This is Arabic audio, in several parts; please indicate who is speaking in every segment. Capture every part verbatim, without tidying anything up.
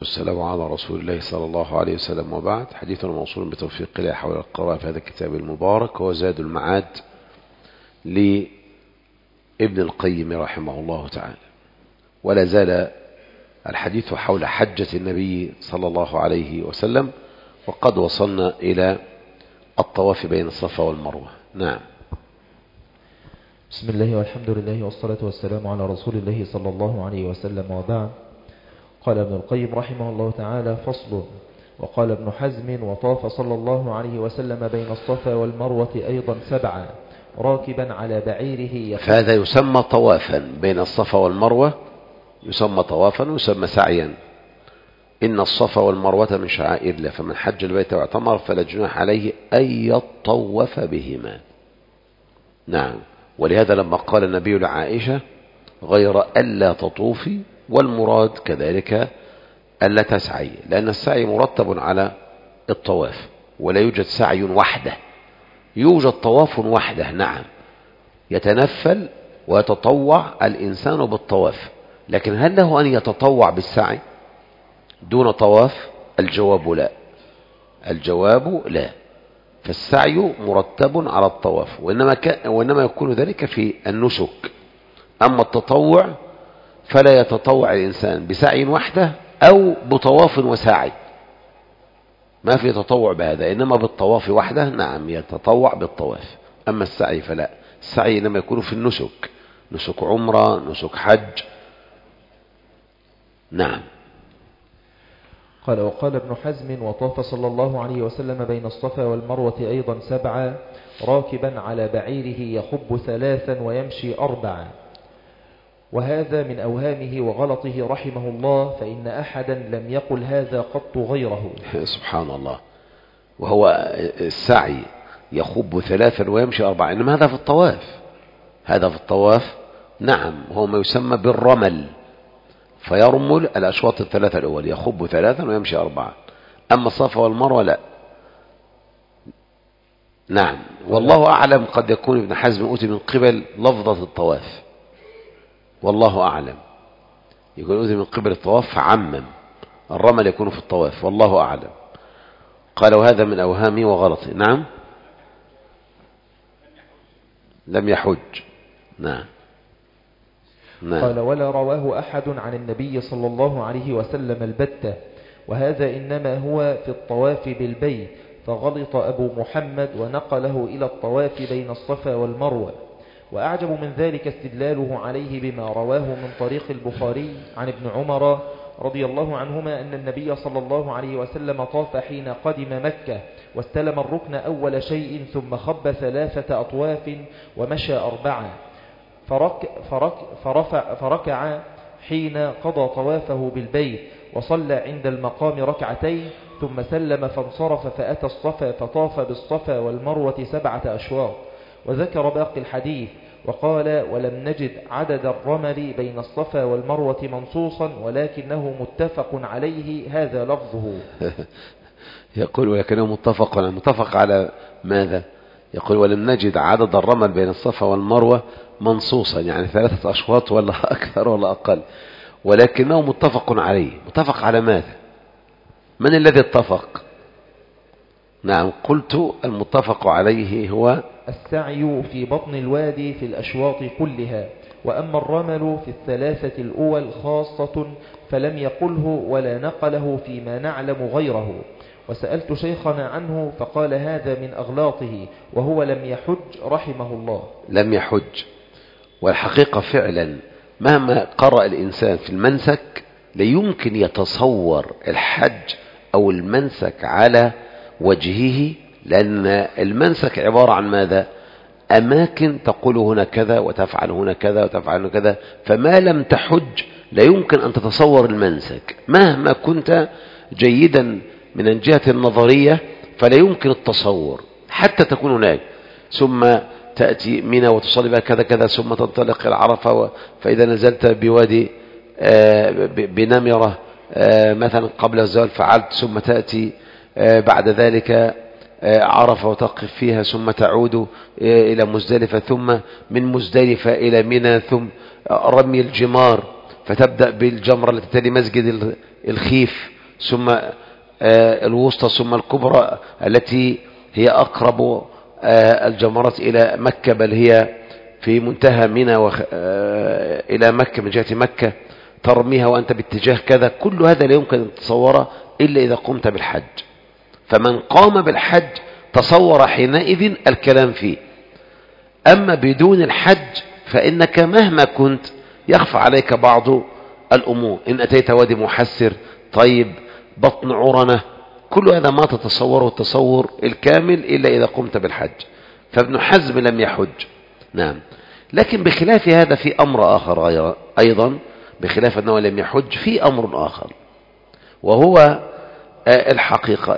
Speaker 1: والسلام على رسول الله صلى الله عليه وسلم، وبعد. حديثنا موصول بتوفيق الله حول القراءة في هذا الكتاب المبارك، هو زاد المعاد لابن القيم رحمه الله تعالى. ولا زال الحديث حول حجة النبي صلى الله عليه وسلم، وقد وصلنا إلى الطواف بين الصفا والمروة. نعم.
Speaker 2: بسم الله والحمد لله والصلاة والسلام على رسول الله صلى الله عليه وسلم، وبعد. قال ابن القيم رحمه الله تعالى: فصل. وقال ابن حزم: وطاف صلى الله عليه وسلم بين الصفا والمروة أيضا سبعا راكبا على بعيره.
Speaker 1: فهذا يسمى طوافا بين الصفا والمروة، يسمى طوافا ويسمى سعيا. إن الصفا والمروة من شعائر الله، فمن حج البيت واعتمر فلا جناح عليه أن يطوف بهما. نعم. ولهذا لما قال النبي لعائشة: غير ألا تطوفي، والمراد كذلك ألا تسعي، لأن السعي مرتب على الطواف، ولا يوجد سعي وحده، يوجد طواف وحده. نعم، يتنفل ويتطوع الإنسان بالطواف، لكن هل له أن يتطوع بالسعي دون طواف؟ الجواب لا، الجواب لا. فالسعي مرتب على الطواف، وإنما, ك... وإنما يكون ذلك في النسك. أما التطوع فلا يتطوع الإنسان بسعي وحده أو بطواف وسعي، ما في تطوع بهذا، إنما بالطواف وحده. نعم، يتطوع بالطواف. أما السعي فلا، السعي إنما يكون في النسك، نسك عمرة، نسك حج. نعم.
Speaker 2: قال: وقال ابن حزم: وطاف صلى الله عليه وسلم بين الصفا والمروة أيضا سبعا راكبا على بعيره يخب ثلاثا ويمشي أربعا. وهذا من أوهامه وغلطه رحمه الله، فإن أحدا لم يقل هذا قط غيره.
Speaker 1: سبحان الله. وهو السعي يخب ثلاثا ويمشي أربعا، إنما هذا في الطواف، هذا في الطواف. نعم، هو ما يسمى بالرمل، فيرمل الأشواط الثلاثة الأول، يخب ثلاثا ويمشي أربعا. أما الصفا والمروة لا. نعم. والله أعلم، قد يكون ابن حزم أوتي من قبل لفظة الطواف، والله أعلم، يكون أوتي من قبل الطواف فعمم، الرمل يكون في الطواف، والله أعلم. قال: وهذا من أوهامي وغلطي. نعم، لم يحج. نعم. نعم.
Speaker 2: قال: ولا رواه أحد عن النبي صلى الله عليه وسلم البتة، وهذا إنما هو في الطواف بالبيت، فغلط أبو محمد ونقله إلى الطواف بين الصفا والمروة. وأعجب من ذلك استدلاله عليه بما رواه من طريق البخاري عن ابن عمر رضي الله عنهما أن النبي صلى الله عليه وسلم طاف حين قدم مكة، واستلم الركن أول شيء، ثم خب ثلاثة أطواف ومشى أربعة، فرك فرك فرفع فركع حين قضى طوافه بالبيت، وصلى عند المقام ركعتين، ثم سلم فانصرف، فأتى الصفا فطاف بالصفا والمروة سبعة أشواط. وذكر باقي الحديث وقال: ولم نجد عدد الرمل بين الصفا والمروة منصوصا، ولكنه متفق عليه، هذا لفظه.
Speaker 1: يقول: ولكنه متفق على متفق على ماذا؟ يقول: ولم نجد عدد الرمل بين الصفا والمروة منصوصا، يعني ثلاثة أشواط ولا أكثر ولا أقل، ولكنه متفق عليه. متفق على ماذا؟ من الذي اتفق؟ نعم، قلت: المتفق عليه هو
Speaker 2: السعي في بطن الوادي في الأشواط كلها، وأما الرمل في الثلاثة الأول خاصة فلم يقله ولا نقله فيما نعلم غيره. وسألت شيخنا عنه فقال: هذا من أغلاطه، وهو لم يحج رحمه الله.
Speaker 1: لم يحج. والحقيقة فعلا مهما قرأ الإنسان في المنسك ليمكن يتصور الحج أو المنسك على وجهه، لأن المنسك عبارة عن ماذا؟ أماكن تقول هنا كذا وتفعل هنا كذا وتفعل هنا كذا، فما لم تحج لا يمكن أن تتصور المنسك مهما كنت جيدا من الجهة النظرية، فلا يمكن التصور حتى تكون هناك، ثم تأتي منى وتصلي بها كذا كذا، ثم تنطلق إلى عرفة، فإذا نزلت بوادي بنمرة مثلا قبل الزوال فعلت، ثم تأتي بعد ذلك عرفة وتقف فيها، ثم تعود إلى مزدلفة، ثم من مزدلفة إلى منى، ثم رمي الجمار، فتبدأ بالجمرة التي تلي مسجد الخيف، ثم الوسطى ثم الكبرى التي هي أقرب الجمرات إلى مكة، بل هي في منتهى منى وخ... إلى مكة من جهة مكة، ترميها وأنت باتجاه كذا. كل هذا لا يمكن أن تتصوره إلا إذا قمت بالحج. فمن قام بالحج تصور حينئذ الكلام فيه. أما بدون الحج فإنك مهما كنت يخفى عليك بعض الأمور. إن أتيت وادي محسر، طيب، بطن عرنة، كل هذا ما تتصوره التصور الكامل إلا إذا قمت بالحج. فابن حزم لم يحج. نعم. لكن بخلاف هذا في أمر آخر أيضا، بخلاف أنه لم يحج في أمر آخر، وهو الحقيقة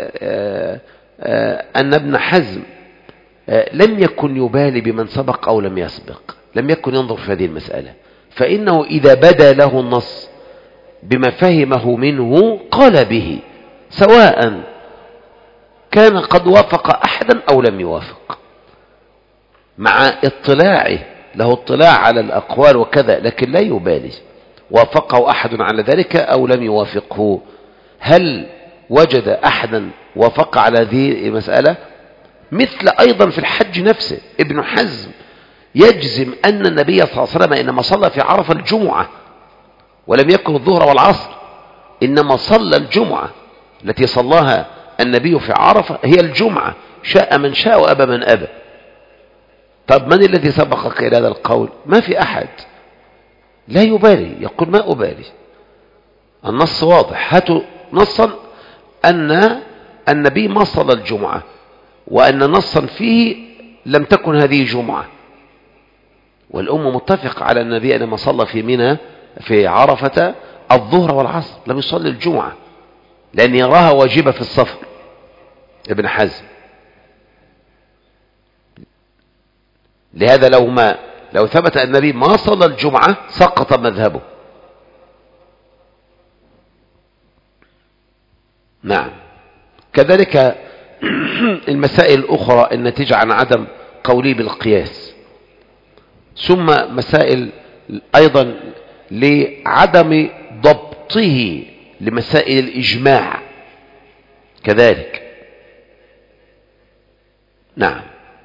Speaker 1: أن ابن حزم لم يكن يبالي بمن سبق أو لم يسبق، لم يكن ينظر في هذه المسألة. فإنه إذا بدا له النص بما فهمه منه قال به، سواء كان قد وافق أحدا أو لم يوافق، مع اطلاعه، له اطلاع على الأقوال وكذا، لكن لا يبالي وافقه أحد على ذلك أو لم يوافقه. هل وجد أحدا وافق على هذه المسألة؟ مثل أيضا في الحج نفسه، ابن حزم يجزم أن النبي صلى الله عليه وسلم إنما صلى في عرفة الجمعة، ولم يكن الظهر والعصر، إنما صلى الجمعة التي صلاها النبي في عرفة هي الجمعة، شاء من شاء وأبى من أبى. طب من الذي سبقك إلى هذا القول؟ ما في أحد. لا يبالي، يقول ما أبالي، النص واضح، هاتوا نصا أن النبي ما صلى الجمعة، وأن نصا فيه لم تكن هذه جمعة، والأم متفق على النبي أنما صلى في منى في عرفة الظهر والعصر، لم يصلي الجمعة، لأن يراها واجبة في السفر ابن حزم. لهذا لو ما لو ثبت أن النبي ما صلى الجمعة سقط مذهبه. نعم. كذلك المسائل الأخرى الناتجة عن عدم قولي بالقياس، ثم مسائل أيضا لعدم ضبطه لمسائل الإجماع كذلك. نعم.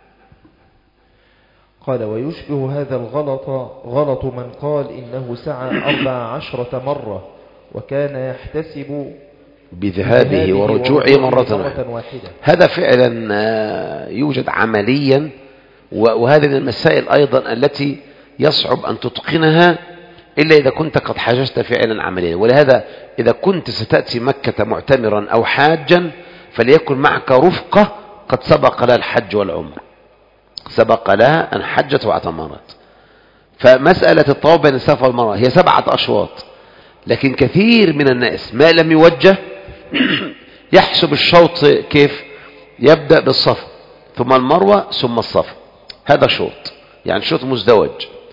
Speaker 2: قال: ويشبه هذا الغلط غلط من قال إنه سعى أربع عشرة مرة وكان يحتسب
Speaker 1: بذهابه ورجوعه مرة واحدة. هذا فعلا يوجد عمليا، وهذه من المسائل أيضا التي يصعب أن تتقنها إلا إذا كنت قد حججت فعلا عمليا. ولهذا إذا كنت ستأتي مكة معتمرا أو حاجا فليكن معك رفقة قد سبق لها الحج والعمر، سبق لها أن حجت واعتمرت. فمسألة الطواف بين الصفا والمروة هي سبعة أشواط، لكن كثير من الناس ما لم يوجه يحسب الشوط كيف؟ يبدأ بالصفا ثم المروة ثم الصفا، هذا شوط، يعني شوط مزدوج،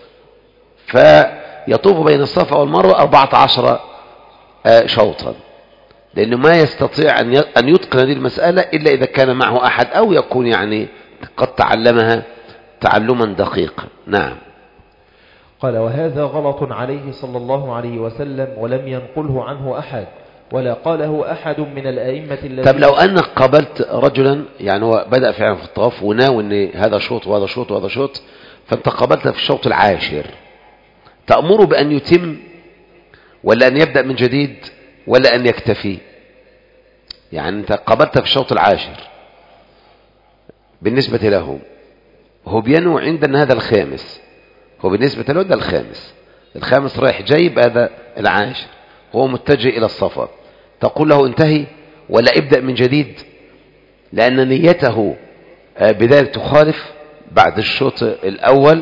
Speaker 1: فيطوف بين الصفا والمروة أربعة عشر شوطا، لأنه ما يستطيع أن يتقن هذه المسألة إلا إذا كان معه أحد أو يكون يعني قد تعلمها تعلما دقيقا. نعم.
Speaker 2: قال: وهذا غلط عليه صلى الله عليه وسلم ولم ينقله عنه أحد ولا قاله أحد من الأئمة الذين.
Speaker 1: طب لو أنك قابلت رجلا يعني هو بدأ فعلا في الطواف وناوي أن هذا شوط وهذا شوط وهذا شوط، فأنت قابلته في الشوط العاشر، تأمره بأن يتم ولا أن يبدأ من جديد ولا أن يكتفي؟ يعني أنت قابلته في الشوط العاشر بالنسبة له، هو بينوي عندنا هذا الخامس، هو بالنسبة له ده الخامس، الخامس رايح جايب هذا العاشر، هو متجه إلى الصفا، تقول له انتهي ولا ابدأ من جديد؟ لأن نيته بذلك تخالف بعد الشوط الأول.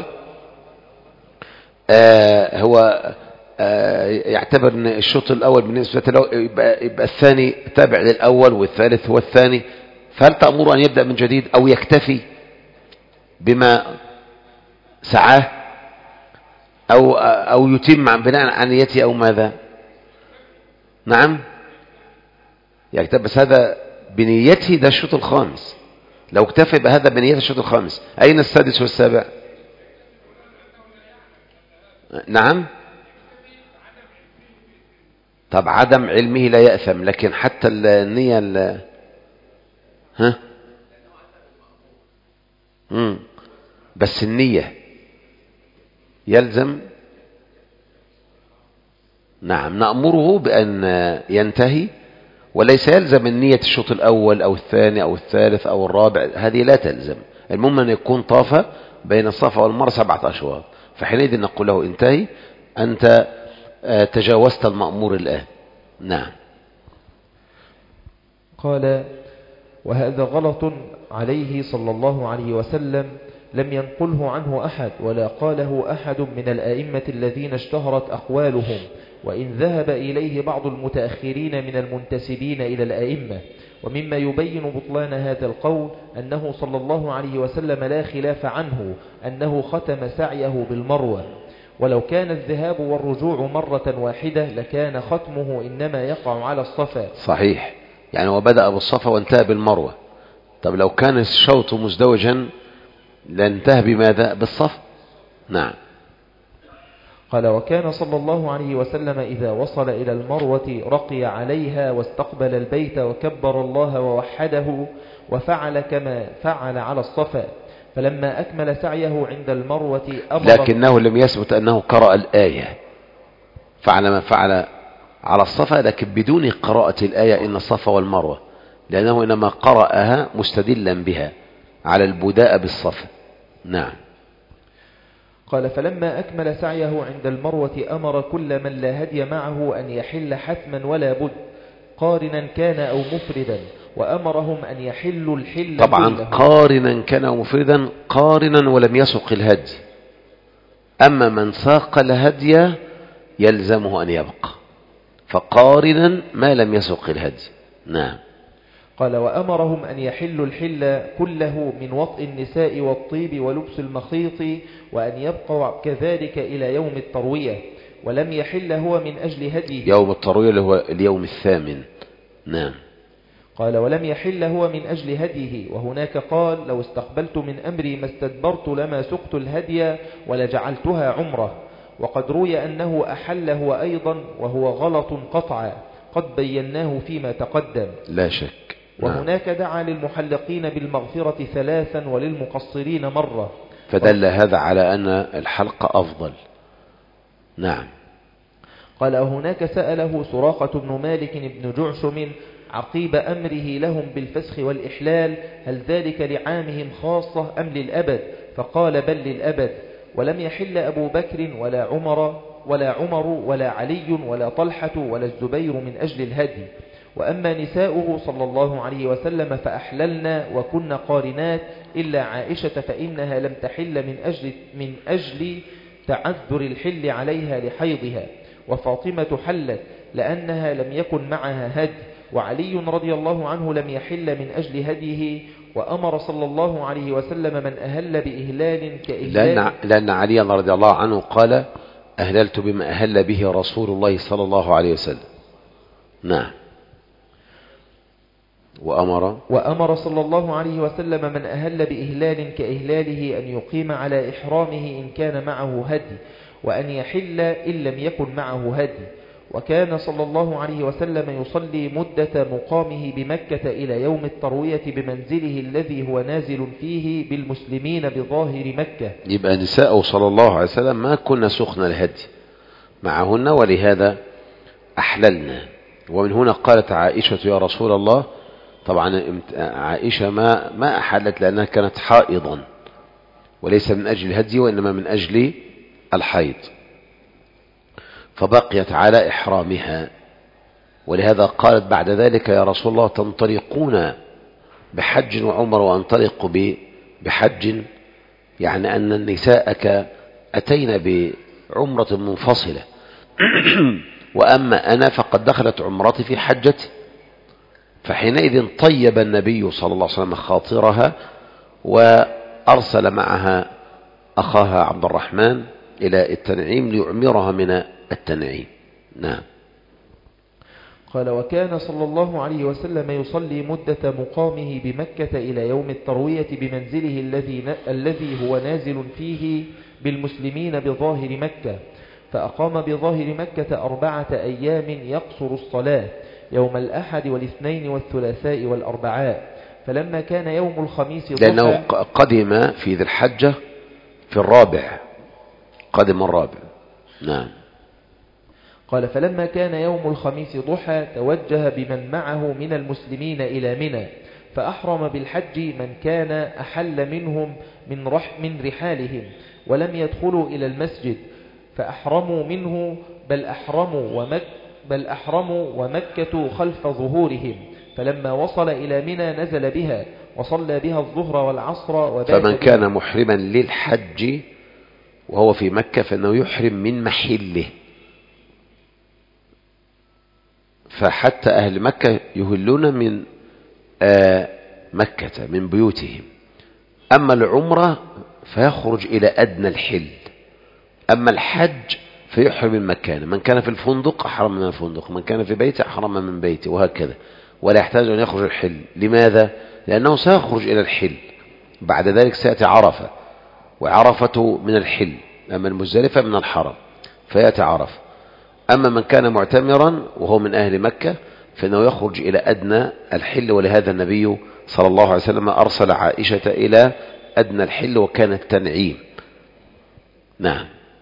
Speaker 1: هو يعتبر أن الشوط الأول بالنسبة له يبقى, يبقى الثاني تابع للأول والثالث هو الثاني، فهل تأمر أن يبدأ من جديد أو يكتفي بما سعاه أو, أو يتم بناء عن نيته أو ماذا؟ نعم يكتب، بس هذا بنيته ده الشوط الخامس، لو اكتفى بهذا بنيته الشوط الخامس، أين السادس والسابع؟ نعم طب عدم علمه لا يأثم، لكن حتى النية ال... ها مم. بس النية يلزم. نعم، نأمره بأن ينتهي، وليس يلزم النية الشوط الأول أو الثاني أو الثالث أو الرابع، هذه لا تلزم. المهم أن يكون طاف بين الصفا والمروة سبعة أشواط، فحينئذ نقول له انتهي، أنت تجاوزت المأمور الآن. نعم.
Speaker 2: قال: وهذا غلط عليه صلى الله عليه وسلم، لم ينقله عنه أحد ولا قاله أحد من الآئمة الذين اشتهرت أقوالهم، وإن ذهب إليه بعض المتأخرين من المنتسبين إلى الآئمة. ومما يبين بطلان هذا القول أنه صلى الله عليه وسلم لا خلاف عنه أنه ختم سعيه بالمروة، ولو كان الذهاب والرجوع مرة واحدة لكان ختمه إنما يقع على الصفا.
Speaker 1: صحيح، يعني وبدأ بالصفا وانتهى بالمروة. طب لو كان الشوط مزدوجا لانتهى بماذا؟ بالصفا. نعم.
Speaker 2: قال: وكان صلى الله عليه وسلم إذا وصل إلى المروة رقي عليها واستقبل البيت وكبر الله ووحده، وفعل كما فعل على الصفا، فلما أكمل سعيه عند المروة أمر.
Speaker 1: لكنه لم يثبت أنه قرأ الآية، فعل ما فعل على الصفا لكن بدون قراءة الآية إن الصفا والمروة، لأنه إنما قرأها مستدلا بها على البداء بالصفا. نعم.
Speaker 2: قال: فلما أكمل سعيه عند المروة أمر كل من لا هدي معه أن يحل حتما ولا بد، قارنا كان أو مفردا، وأمرهم أن يحلوا الحل
Speaker 1: طبعا
Speaker 2: كله.
Speaker 1: قارنا كان أو مفردا، قارنا ولم يسق الهدي، أما من ساق الهدي يلزمه أن يبقى، فقارنا ما لم يسق الهدي. نعم.
Speaker 2: قال: وأمرهم أن يحلوا الحل كله من وطء النساء والطيب ولبس المخيط، وأن يبقوا كذلك إلى يوم التروية، ولم يحل هو من أجل هديه.
Speaker 1: يوم التروية اللي هو اليوم الثامن. نعم.
Speaker 2: قال: ولم يحل هو من أجل هديه. وهناك قال: لو استقبلت من أمري ما استدبرت لما سقت الهدي ولجعلتها عمره. وقد روي أنه أحل هو أيضا، وهو غلط قطعا قد بيناه فيما تقدم
Speaker 1: لا شك.
Speaker 2: وهناك دعا للمحلقين بالمغفرة ثلاثا وللمقصرين مرة،
Speaker 1: فدل هذا على أن الحلق أفضل. نعم.
Speaker 2: قال: هناك سأله سراقة بن مالك بن جعشم عقيب أمره لهم بالفسخ والإحلال: هل ذلك لعامهم خاصة أم للأبد؟ فقال: بل للأبد. ولم يحل أبو بكر ولا عمر ولا عمر ولا علي ولا طلحة ولا الزبير من أجل الهدي. وأما نساؤه صلى الله عليه وسلم فأحللنا وكنا قارنات، إلا عائشة فإنها لم تحل من أجل, من أجل تعذر الحل عليها لحيضها، وفاطمة حلت لأنها لم يكن معها هدي، وعلي رضي الله عنه لم يحل من أجل هديه. وأمر صلى الله عليه وسلم من أهل بإهلال كإهلال،
Speaker 1: لأن, لأن علي رضي الله عنه قال: أهللت بما أهل به رسول الله صلى الله عليه وسلم. نعم. وأمر
Speaker 2: وأمر صلى الله عليه وسلم من أهل بإهلال كإهلاله أن يقيم على إحرامه إن كان معه هدي، وأن يحل إن لم يكن معه هدي. وكان صلى الله عليه وسلم يصلي مدة مقامه بمكة إلى يوم التروية بمنزله الذي هو نازل فيه بالمسلمين بظاهر مكة.
Speaker 1: يبقى نساء صلى الله عليه وسلم ما كنا سخن الهدي معهن، ولهذا أحللنا. ومن هنا قالت عائشة: يا رسول الله. طبعا عائشة ما ما أحلت لأنها كانت حائضا، وليس من أجل الهدي وإنما من أجل الحيض، فبقيت على إحرامها. ولهذا قالت بعد ذلك: يا رسول الله تنطلقون بحج وعمر وأنطلق بحج، يعني أن النساءك أتينا بعمرة منفصلة وأما أنا فقد دخلت عمرتي في حجتي. فحينئذ طيب النبي صلى الله عليه وسلم خاطرها، وأرسل معها أخاها عبد الرحمن إلى التنعيم ليعمرها من التنعيم. نعم.
Speaker 2: قال: وكان صلى الله عليه وسلم يصلي مدة مقامه بمكة إلى يوم التروية بمنزله الذي الذي هو نازل فيه بالمسلمين بظاهر مكة. فأقام بظاهر مكة أربعة أيام يقصر الصلاة يوم الأحد والاثنين والثلاثاء والأربعاء. فلما كان يوم الخميس
Speaker 1: لأنه قدم في ذي الحجة في الرابع، قدم الرابع. نعم.
Speaker 2: قال فلما كان يوم الخميس ضحى توجه بمن معه من المسلمين إلى منى، فأحرم بالحج من كان أحل منهم من, رح من رحالهم ولم يدخلوا إلى المسجد، فأحرموا منه بل أحرموا, ومك بل أحرموا ومكة خلف ظهورهم. فلما وصل إلى منى نزل بها وصلى بها الظهر والعصر وبات.
Speaker 1: فمن كان محرما للحج وهو في مكة فإنه يحرم من محله، فحتى أهل مكة يهلون من آه مكة من بيوتهم. أما العمرة فيخرج إلى أدنى الحل، أما الحج فيحرم من مكانه. من كان في الفندق أحرم من الفندق، من كان في بيته أحرم من بيته، وهكذا، ولا يحتاج أن يخرج الحل. لماذا؟ لأنه سيخرج إلى الحل، بعد ذلك سيأتي عرفة، وعرفة من الحل، أما المزدلفة من الحرم فيأتي عرفة. أما من كان معتمرا وهو من أهل مكة فإنه يخرج إلى أدنى الحل، ولهذا النبي صلى الله عليه وسلم أرسل عائشة إلى أدنى الحل وكان التنعيم. نعم.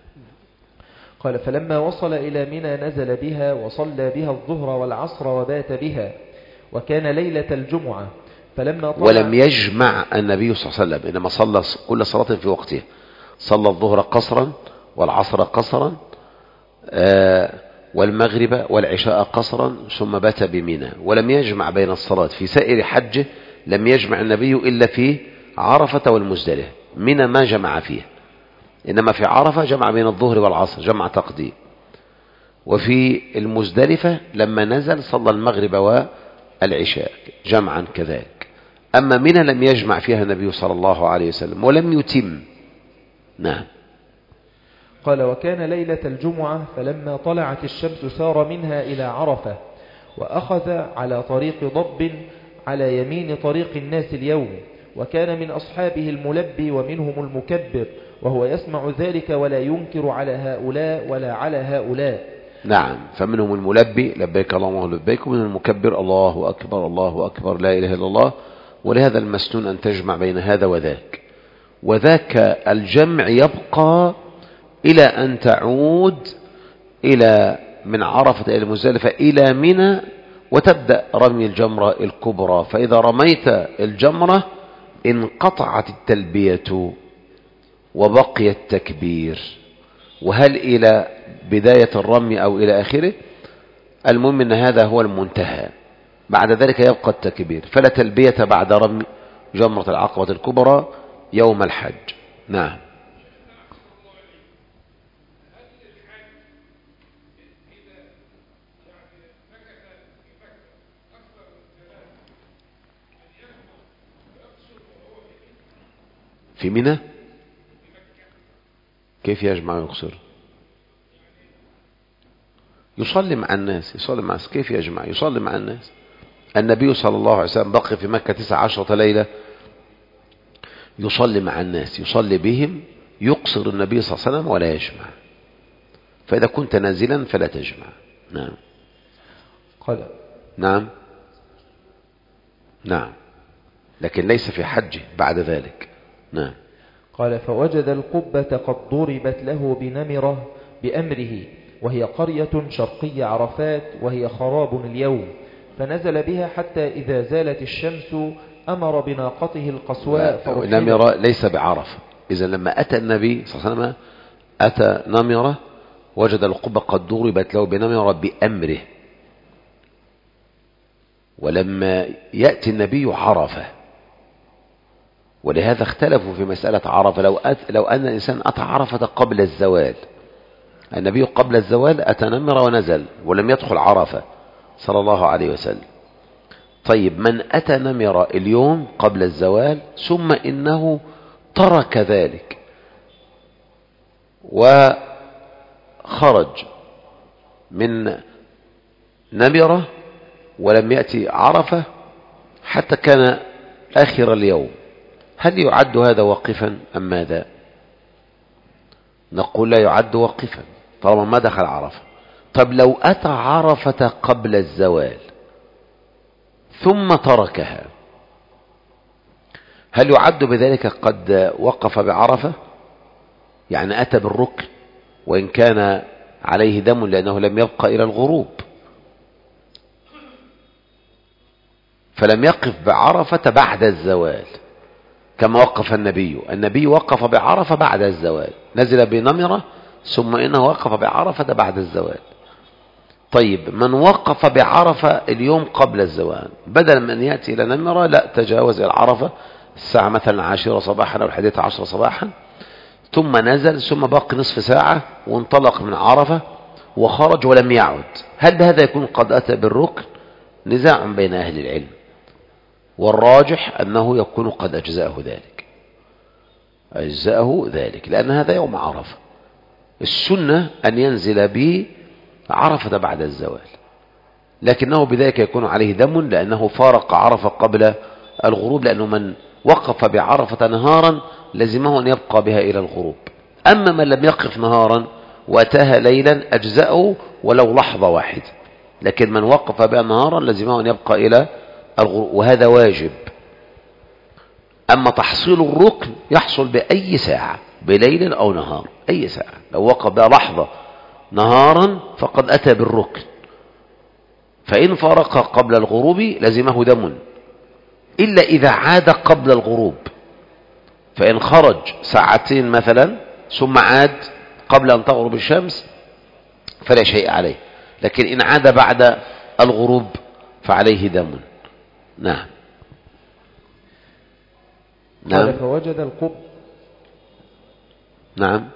Speaker 2: قال فلما وصل إلى منى نزل بها وصلى بها الظهر والعصر وبات بها، وكان ليلة الجمعة. فلما طلع
Speaker 1: ولم يجمع النبي صلى الله عليه وسلم، إنما صلى كل صلاة في وقتها، صلى الظهر قصرا والعصر قصرا آه والمغرب والعشاء قصرا ثم بات بمنى، ولم يجمع بين الصلاة. في سائر حجه لم يجمع النبي إلا في عرفة والمزدلفة، منى ما جمع فيه، إنما في عرفة جمع بين الظهر والعصر جمع تقديم، وفي المزدلفة لما نزل صلى المغرب والعشاء جمعا كذلك. أما منى لم يجمع فيها النبي صلى الله عليه وسلم ولم يتم. نعم.
Speaker 2: قال وكان ليلة الجمعة فلما طلعت الشمس سار منها إلى عرفة، وأخذ على طريق ضب على يمين طريق الناس اليوم، وكان من أصحابه الملبي ومنهم المكبر، وهو يسمع ذلك ولا ينكر على هؤلاء ولا على هؤلاء.
Speaker 1: نعم. فمنهم الملبي لبيك اللهم لبيك، ومن المكبر الله أكبر الله أكبر لا إله إلا الله. ولهذا المسنون أن تجمع بين هذا وذاك، وذاك الجمع يبقى إلى أن تعود إلى من عرفة إلى المزدلفة إلى منى وتبدأ رمي الجمرة الكبرى. فإذا رميت الجمرة انقطعت التلبية وبقي التكبير، وهل إلى بداية الرمي أو إلى آخره، المهم أن هذا هو المنتهى، بعد ذلك يبقى التكبير، فلا تلبية بعد رمي جمرة العقبة الكبرى يوم الحج. نعم. في منى كيف يجمع ويقصر؟ يصلي مع الناس، يصلي مع الناس. كيف يجمع؟ يصلي مع الناس. النبي صلى الله عليه وسلم بقي في مكة تسع عشرة ليلة يصلي مع الناس، يصلي بهم، يقصر النبي صلى الله عليه وسلم ولا يجمع. فإذا كنت نازلا فلا تجمع. نعم.
Speaker 2: قال
Speaker 1: نعم. نعم. لكن ليس في حجه بعد ذلك. نعم.
Speaker 2: قال فوجد القبة قد ضربت له بنمرة بأمره، وهي قرية شرقي عرفات، وهي خراب اليوم، فنزل بها حتى إذا زالت الشمس أمر بناقته القصواء.
Speaker 1: نمرة ليس بعرفة. إذا لما أتى النبي صلى الله عليه وسلم أتى نمرة وجد القبة قد ضربت له بنمرة بأمره، ولما يأتي النبي عرفة. ولهذا اختلفوا في مسألة عرفة. لو, أت... لو أن الإنسان أتى عرفة قبل الزوال، النبي قبل الزوال أتى نمرة ونزل ولم يدخل عرفة صلى الله عليه وسلم. طيب من أتى نمرة اليوم قبل الزوال ثم إنه ترك ذلك وخرج من نمرة ولم يأتي عرفة حتى كان آخر اليوم، هل يعد هذا واقفا أم ماذا؟ نقول لا يعد واقفا. طالما ما دخل عرفة. طب لو أتى عرفة قبل الزوال ثم تركها، هل يعد بذلك قد وقف بعرفة؟ يعني أتى بالركن وإن كان عليه دم لأنه لم يبقى إلى الغروب، فلم يقف بعرفة بعد الزوال كما وقف النبي. النبي وقف بعرفة بعد الزوال، نزل بنمرة ثم إنه وقف بعرفة بعد الزوال. طيب من وقف بعرفة اليوم قبل الزوال، بدل من يأتي إلى نمرة لا، تجاوز العرفة الساعة مثلا عشرة صباحا أو الحادية عشر صباحا، ثم نزل ثم باقي نصف ساعة وانطلق من عرفة وخرج ولم يعد، هل هذا يكون قد أتى بالركن؟ نزاع بين أهل العلم، والراجح أنه يكون قد أجزأه ذلك، أجزأه ذلك لأن هذا يوم عرفة. السنة أن ينزل به عرفة بعد الزوال، لكنه بذلك يكون عليه دم لأنه فارق عرفة قبل الغروب، لأنه من وقف بعرفة نهارا لزمه أن يبقى بها إلى الغروب. أما من لم يقف نهارا وأتاها ليلا أجزأه ولو لحظة واحدة، لكن من وقف بها نهارا لزمه أن يبقى إلى الغروب، وهذا واجب. أما تحصيل الركن يحصل بأي ساعة، بليل أو نهار، أي ساعة. لو وقف بها لحظة نهارا فقد أتى بالركن، فإن فارق قبل الغروب لزمه دم، إلا إذا عاد قبل الغروب، فإن خرج ساعتين مثلا ثم عاد قبل أن تغرب الشمس فلا شيء عليه، لكن إن عاد بعد الغروب فعليه دم. نعم نعم
Speaker 2: فوجد القب
Speaker 1: نعم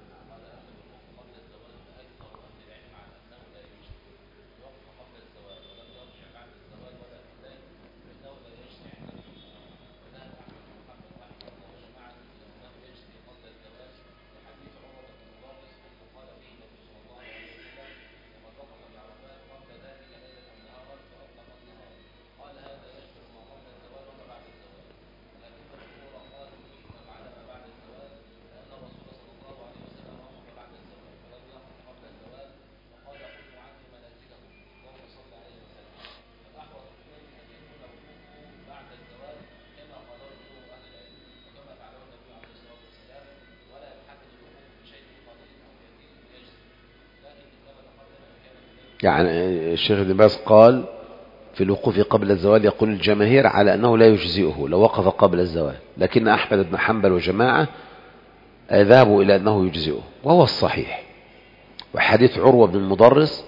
Speaker 1: يعني الشيخ ابن باز قال في الوقوف قبل الزوال يقول الجماهير على أنه لا يجزئه لو وقف قبل الزوال، لكن أحمد بن حنبل وجماعة ذهبوا إلى أنه يجزئه، وهو الصحيح. وحديث عروة بن المضرس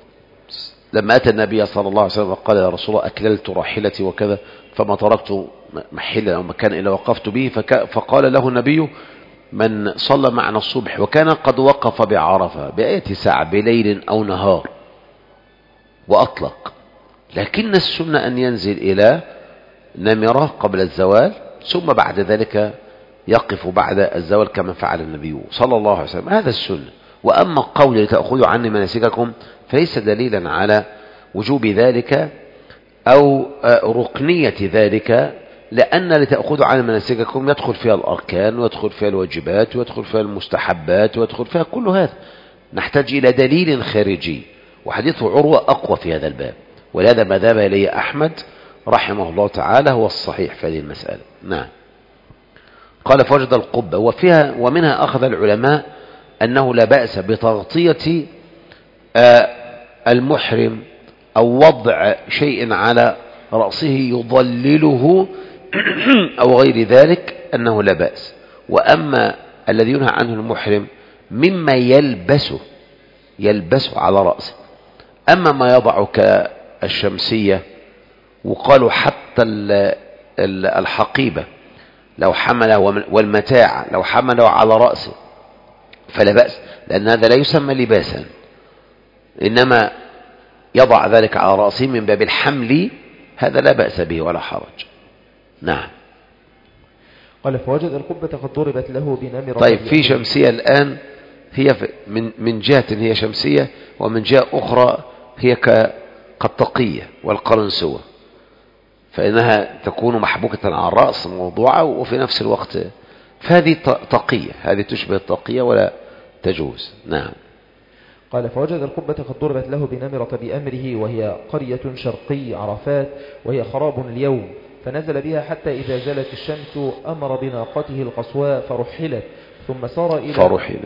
Speaker 1: لما أتى النبي صلى الله عليه وسلم وقال يا رسول الله أكللت راحلتي وكذا فما تركت محلا أو مكان إلا وقفت به، فقال له النبي من صلى معنا الصبح وكان قد وقف بعرفة بأية ساعة بليل أو نهار وأطلق، لكن السنة أن ينزل إلى نمرة قبل الزوال ثم بعد ذلك يقف بعد الزوال كما فعل النبي صلى الله عليه وسلم، هذا السنة. وأما قول لتأخذوا عني مناسككم فليس دليلا على وجوب ذلك أو ركنية ذلك، لأن لتأخذوا عني مناسككم يدخل فيها الأركان ويدخل فيها الواجبات ويدخل فيها المستحبات ويدخل فيها كل هذا، نحتاج إلى دليل خارجي، وحديث عروة أقوى في هذا الباب، ولهذا ما ذهب إليه أحمد رحمه الله تعالى هو الصحيح في هذه المسألة. نعم. قال فوجد القبة، وفيها ومنها أخذ العلماء أنه لا بأس بتغطية المحرم أو وضع شيء على رأسه يضلله أو غير ذلك، أنه لا بأس. وأما الذي ينهى عنه المحرم مما يلبسه يلبسه على رأسه، أما ما يضع كالشمسية، وقالوا حتى الحقيبة لو حمله والمتاع لو حمله على رأسه فلا بأس، لأن هذا لا يسمى لباسا، إنما يضع ذلك على رأسه من باب الحمل، هذا لا بأس به ولا حرج. نعم.
Speaker 2: قال فوجد القبة قد ضربت له بنمرة.
Speaker 1: طيب في شمسية الآن هي من من جهة هي شمسية، ومن جهة أخرى هي كالتقية والقرنسوة، فإنها تكون محبوكة على الرأس موضوعة وفي نفس الوقت فهذه تقية، هذه تشبه التقية ولا تجوز. نعم.
Speaker 2: قال فوجد القبة قد ضربت له بنمرة بأمره، وهي قرية شرقي عرفات، وهي خراب اليوم، فنزل بها حتى إذا زالت الشمس أمر بناقته القصواء فرحلت ثم سار إلى
Speaker 1: فرحل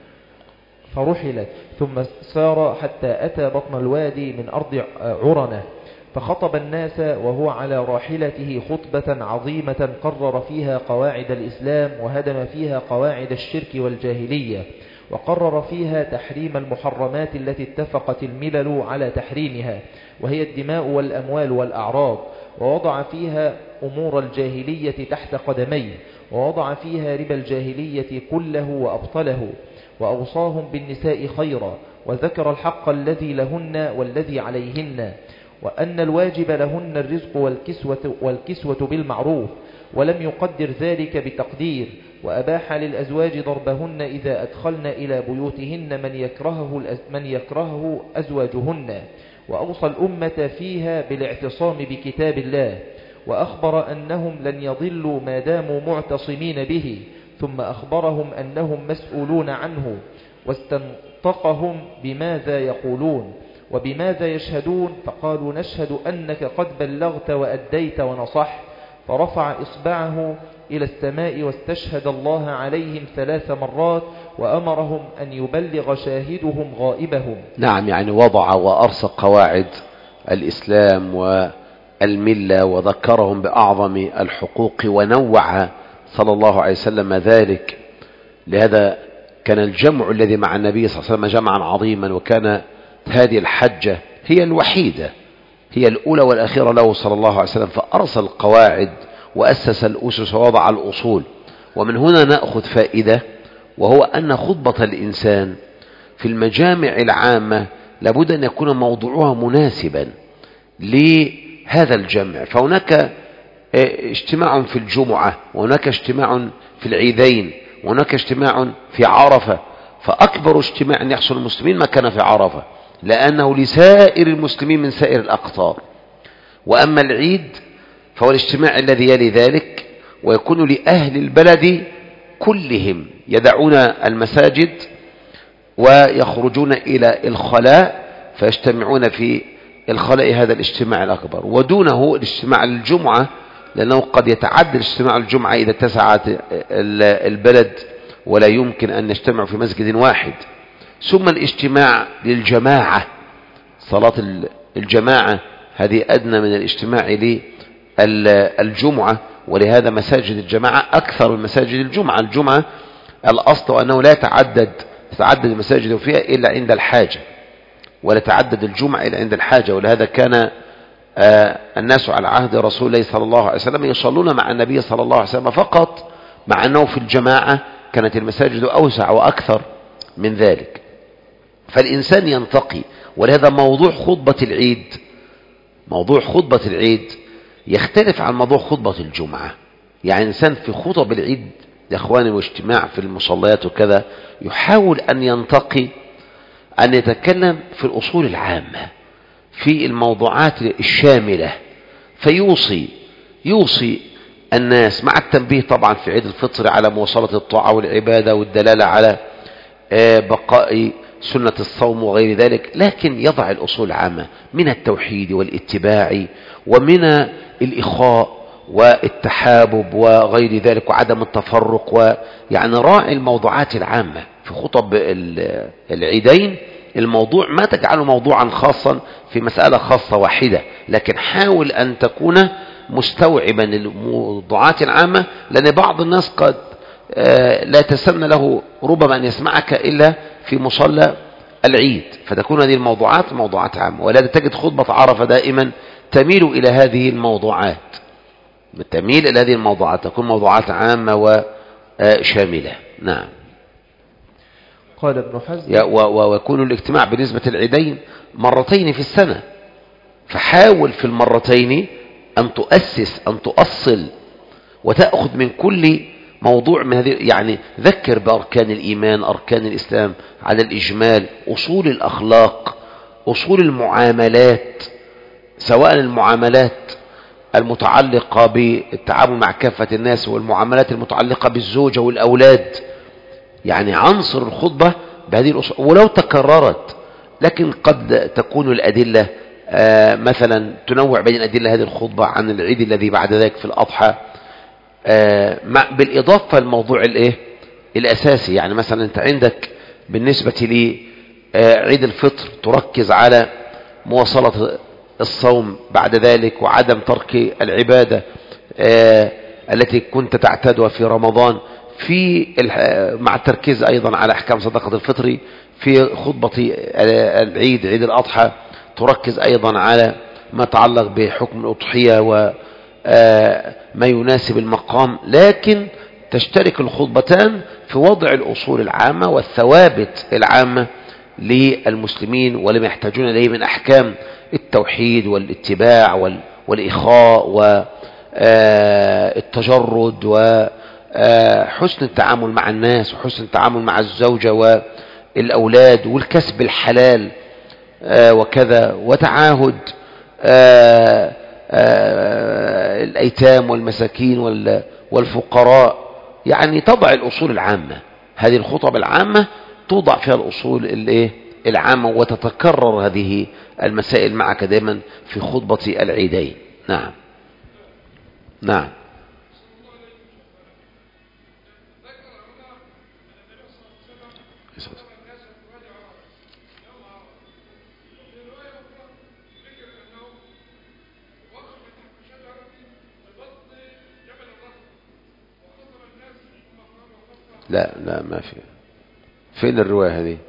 Speaker 2: فرحلت ثم سار حتى أتى بطن الوادي من أرض عرنة، فخطب الناس وهو على راحلته خطبة عظيمة قرر فيها قواعد الإسلام وهدم فيها قواعد الشرك والجاهلية، وقرر فيها تحريم المحرمات التي اتفقت الملل على تحريمها، وهي الدماء والأموال والأعراض، ووضع فيها أمور الجاهلية تحت قدميه، ووضع فيها ربا الجاهلية كله وأبطله، وأوصاهم بالنساء خيرا، وذكر الحق الذي لهن والذي عليهن، وأن الواجب لهن الرزق والكسوة, والكسوة بالمعروف، ولم يقدر ذلك بتقدير، وأباح للأزواج ضربهن إذا أدخلن إلى بيوتهن من يكرهه, من يكرهه أزواجهن، وأوصى الأمة فيها بالاعتصام بكتاب الله، وأخبر أنهم لن يضلوا ما داموا معتصمين به، ثم أخبرهم أنهم مسؤولون عنه، واستنطقهم بماذا يقولون وبماذا يشهدون، فقالوا نشهد أنك قد بلغت وأديت ونصحت، فرفع إصبعه إلى السماء واستشهد الله عليهم ثلاث مرات، وأمرهم أن يبلغ شاهدهم غائبهم.
Speaker 1: نعم، يعني وضع وأرسى قواعد الإسلام والملة، وذكرهم بأعظم الحقوق، ونوع صلى الله عليه وسلم ذلك. لهذا كان الجمع الذي مع النبي صلى الله عليه وسلم جمعا عظيما، وكان هذه الحجة هي الوحيدة، هي الأولى والأخيرة له صلى الله عليه وسلم، فأرسل القواعد وأسس الأسس ووضع الأصول. ومن هنا نأخذ فائدة، وهو أن خطبة الإنسان في المجامع العامة لابد أن يكون موضوعها مناسبا لهذا الجمع. فهناك اجتماع في الجمعة، وهناك اجتماع في العيدين، وهناك اجتماع في عرفة، فأكبر اجتماع يحصل المسلمين ما كان في عرفة، لأنه لسائر المسلمين من سائر الأقطار. وأما العيد فهو الاجتماع الذي يلي ذلك، ويكون لأهل البلد كلهم يدعون المساجد ويخرجون إلى الخلاء، فيجتمعون في الخلاء، هذا الاجتماع الأكبر. ودونه الاجتماع الجمعة، لأنه قد يتعدى اجتماع الجمعة إذا اتسعت البلد ولا يمكن أن نجتمع في مسجد واحد. ثم الاجتماع للجماعة، صلاة الجماعة هذه أدنى من الاجتماع للجمعة، ولهذا مساجد الجماعة أكثر من مساجد الجمعة. الجمعة الأصل أنه لا يتعدد تتعدد المساجد فيها إلا عند الحاجة، ولا تعدد الجمعة إلا عند الحاجة. ولهذا كان آه الناس على عهد رسول الله صلى الله عليه وسلم يصلون مع النبي صلى الله عليه وسلم فقط، مع أنه في الجماعة كانت المساجد أوسع وأكثر من ذلك. فالإنسان ينتقي، ولهذا موضوع خطبة العيد موضوع خطبة العيد يختلف عن موضوع خطبة الجمعة. يعني إنسان في خطب العيد يا إخواني واجتماع في المصليات وكذا يحاول أن ينتقي أن يتكلم في الأصول العامة، في الموضوعات الشاملة، فيوصي يوصي الناس، مع التنبيه طبعا في عيد الفطر على مواصلة الطاعة والعبادة والدلالة على بقاء سنة الصوم وغير ذلك، لكن يضع الأصول العامة من التوحيد والاتباع، ومن الإخاء والتحابب وغير ذلك، وعدم التفرق، ويعني راعي الموضوعات العامة في خطب العيدين. الموضوع ما تجعله موضوعا خاصا في مسألة خاصة واحدة، لكن حاول أن تكون مستوعبا للموضوعات العامة، لأن بعض الناس قد لا تسن له ربما أن يسمعك إلا في مصلى العيد، فتكون هذه الموضوعات موضوعات عامة. ولذا تجد خطبة عرفة دائما تميل إلى هذه الموضوعات، تميل إلى هذه الموضوعات، تكون موضوعات عامة وشاملة. نعم.
Speaker 2: قال ابن حزم
Speaker 1: ويكون الاجتماع بالنسبة للعيدين مرتين في السنة، فحاول في المرتين أن تؤسس أن تؤصل وتأخذ من كل موضوع من هذه، يعني ذكر بأركان الإيمان، أركان الإسلام على الإجمال، أصول الأخلاق، أصول المعاملات، سواء المعاملات المتعلقة بالتعامل مع كافة الناس والمعاملات المتعلقة بالزوجة والأولاد. يعني عنصر الخطبة بهذه الأصول ولو تكررت، لكن قد تكون الأدلة آه مثلا تنوع بين الأدلة هذه الخطبة عن العيد الذي بعد ذلك في الأضحى، آه بالإضافة للموضوع الإيه الأساسي. يعني مثلا أنت عندك بالنسبة لعيد الفطر تركز على مواصلة الصوم بعد ذلك وعدم ترك العبادة آه التي كنت تعتادها في رمضان، في مع التركيز أيضا على أحكام صدقة الفطر. في خطبة العيد عيد الأضحى تركز أيضا على ما يتعلق بحكم الأضحية وما يناسب المقام، لكن تشترك الخطبتان في وضع الأصول العامة والثوابت العامة للمسلمين ولما يحتاجون إليه من أحكام التوحيد والاتباع والإخاء والتجرد وحسن التعامل مع الناس وحسن التعامل مع الزوجة والأولاد والكسب الحلال وكذا، وتعاهد الأيتام والمساكين والفقراء. يعني تضع الأصول العامة، هذه الخطب العامة توضع فيها الأصول العامة وتتكرر هذه المسائل معك دائما في خطبة العيدين. نعم نعم. لا لا ما في. فين الرواية هذه؟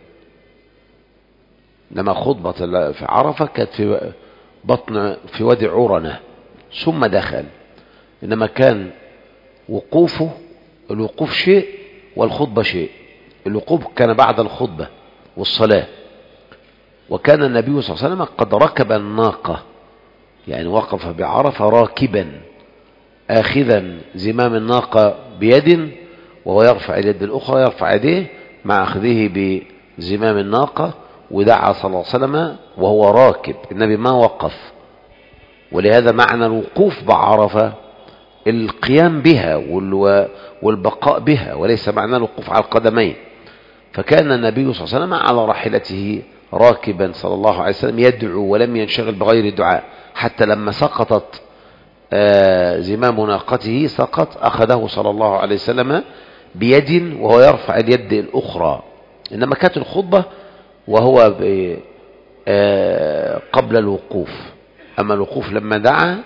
Speaker 1: لما خطبة في عرفة كانت في بطن في وادي عرنة ثم دخل، إنما كان وقوفه الوقوف شيء والخطبة شيء. الوقوف كان بعد الخطبة والصلاة، وكان النبي صلى الله عليه وسلم قد ركب الناقة، يعني وقف بعرفة راكبا آخذا زمام الناقة بيد وهو يرفع اليد الأخرى، يرفع يديه مع أخذه بزمام الناقة، ودعا صلى الله عليه وسلم وهو راكب. النبي ما وقف، ولهذا معنى الوقوف بعرفة القيام بها والبقاء بها، وليس معنى الوقوف على القدمين. فكان النبي صلى الله عليه وسلم على راحلته راكبا صلى الله عليه وسلم يدعو ولم ينشغل بغير الدعاء، حتى لما سقطت زمام ناقته سقط أخذه صلى الله عليه وسلم بيد وهو يرفع اليد الأخرى. إنما كانت الخطبة وهو قبل الوقوف، أما الوقوف لما دعا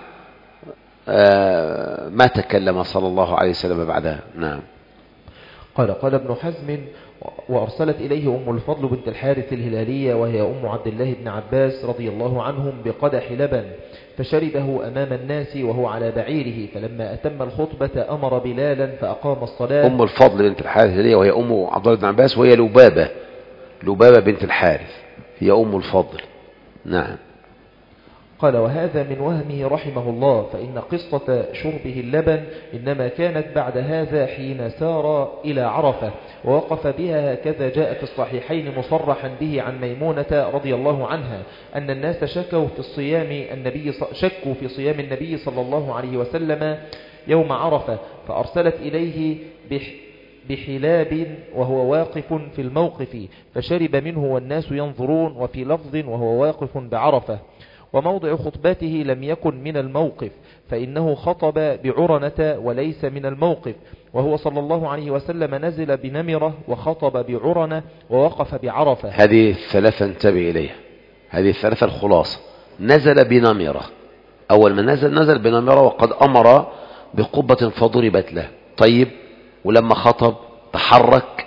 Speaker 1: ما تكلم صلى الله عليه وسلم بعدها. نعم.
Speaker 2: قال قال ابن حزم: وأرسلت إليه أم الفضل بنت الحارث الهلالية وهي أم عبد الله بن عباس رضي الله عنهم بقدح لبن فشربه أمام الناس وهو على بعيره، فلما أتم الخطبة أمر بلالا فأقام الصلاة.
Speaker 1: أم الفضل بنت الحارث الهلالية وهي أم عبد الله بن عباس، وهي لبابة لبابة بنت الحارث هي أم الفضل. نعم.
Speaker 2: قال: وهذا من وهمه رحمه الله، فإن قصة شربه اللبن إنما كانت بعد هذا حين سار إلى عرفة ووقف بها، هكذا جاء في الصحيحين مصرحا به عن ميمونة رضي الله عنها أن الناس شكوا في الصيام النبي شكوا في صيام النبي صلى الله عليه وسلم يوم عرفة، فأرسلت إليه بح بحلاب وهو واقف في الموقف فشرب منه والناس ينظرون، وفي لفظ وهو واقف بعرفة. وموضع خطبته لم يكن من الموقف، فإنه خطب بعرنة وليس من الموقف، وهو صلى الله عليه وسلم نزل بنمرة وخطب بعرنة ووقف بعرفة.
Speaker 1: هذه الثلاثة انتبه إليها، هذه الثلاثة الخلاصة. نزل بنمرة، أول ما نزل نزل بنمرة وقد أمر بقبة فضربت له. طيب، ولما خطب تحرك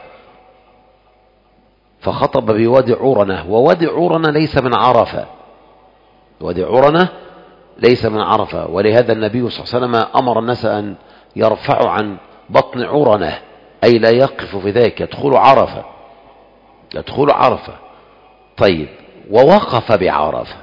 Speaker 1: فخطب بوادي عرنة، ووادي عرنة ليس من عرفة، وادي عرنة ليس من عرفة، ولهذا النبي صلى الله عليه وسلم أمر الناس أن يرفعوا عن بطن عرنة، أي لا يقف في ذلك، يدخل عرفة يدخل عرفة. طيب، ووقف بعرفة،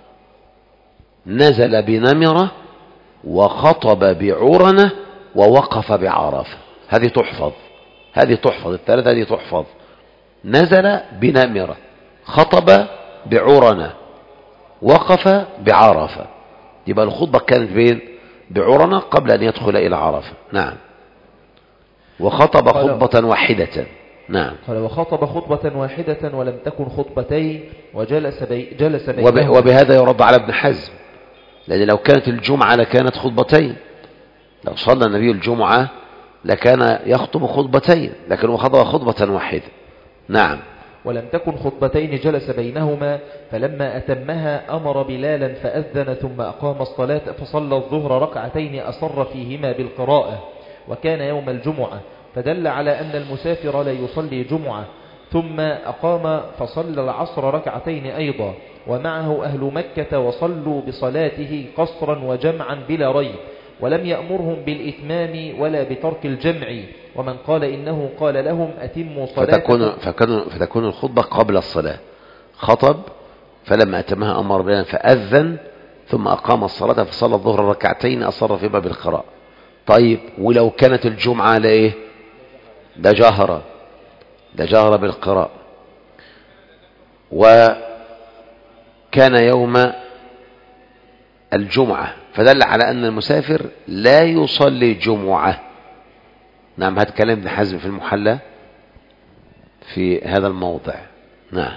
Speaker 1: نزل بنمرة وخطب بعرنة ووقف بعرفة. هذه تحفظ، هذه تحفظ الثلاثة هذه تحفظ. نزل بنمرة، خطب بعرنة، وقف بعرفة. يبقى الخطبة كانت بين بعرنة قبل أن يدخل إلى عرفة. نعم. وخطب خطبة واحدة. نعم.
Speaker 2: قال وخطب خطبة واحدة ولم تكن خطبتين وجلس بي جلس
Speaker 1: وب
Speaker 2: بينهما.
Speaker 1: وبهذا يرد على ابن حزم، لأن لو كانت الجمعة لكانت خطبتين، لو صلى النبي الجمعة لكان يخطب خطبتين، لكن خطب خطبة واحدة. نعم.
Speaker 2: ولم تكن خطبتين جلس بينهما، فلما أتمها أمر بلالا فأذن ثم أقام الصلاة فصلى الظهر ركعتين أصر فيهما بالقراءة، وكان يوم الجمعة، فدل على أن المسافر لا يصلي جمعة. ثم أقام فصلى العصر ركعتين أيضا ومعه أهل مكة وصلوا بصلاته قصرا وجمعا بلا ريب، ولم يأمرهم بالإتمام ولا بترك الجمع. ومن قال إنه قال لهم أتموا صلاتكم
Speaker 1: فتكون, فتكون الخطبة قبل الصلاة، خطب فلما أتمها أمر بلالا فأذن ثم أقام الصلاة فصلى الظهر ركعتين أصر في باب القراءة. طيب ولو كانت الجمعة لإيه؟ ده جهر ده جهر بالقراءة، وكان يوم الجمعة، فدل على أن المسافر لا يصلي جمعة. نعم، هذا كلام ابن حزم في المحلى في هذا الموضع. نعم.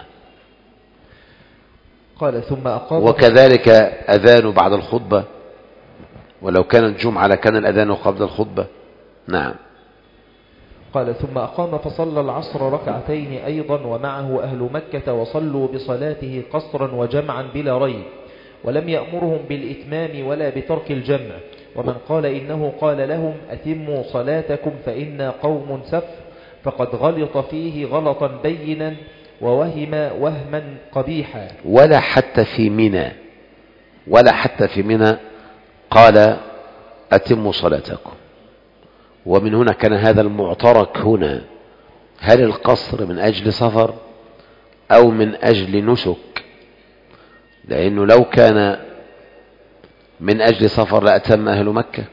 Speaker 2: قال ثم أقام
Speaker 1: وكذلك أذان بعد الخطبة، ولو كان الجمعة لكان الأذان قبل الخطبة. نعم.
Speaker 2: قال ثم أقام فصلى العصر ركعتين أيضا ومعه أهل مكة وصلوا بصلاته قصرا وجمعا بلا ريب، ولم يأمرهم بالإتمام ولا بترك الجمع. ومن قال إنه قال لهم أتموا صلاتكم فإنا قوم سفر فقد غلط فيه غلطا بينا ووهم وهما قبيحا.
Speaker 1: ولا حتى في منى ولا حتى في منى قال أتموا صلاتكم. ومن هنا كان هذا المعترك هنا، هل القصر من أجل سفر أو من أجل نسك؟ لأنه لو كان من أجل سفر لأتم أهل مكة،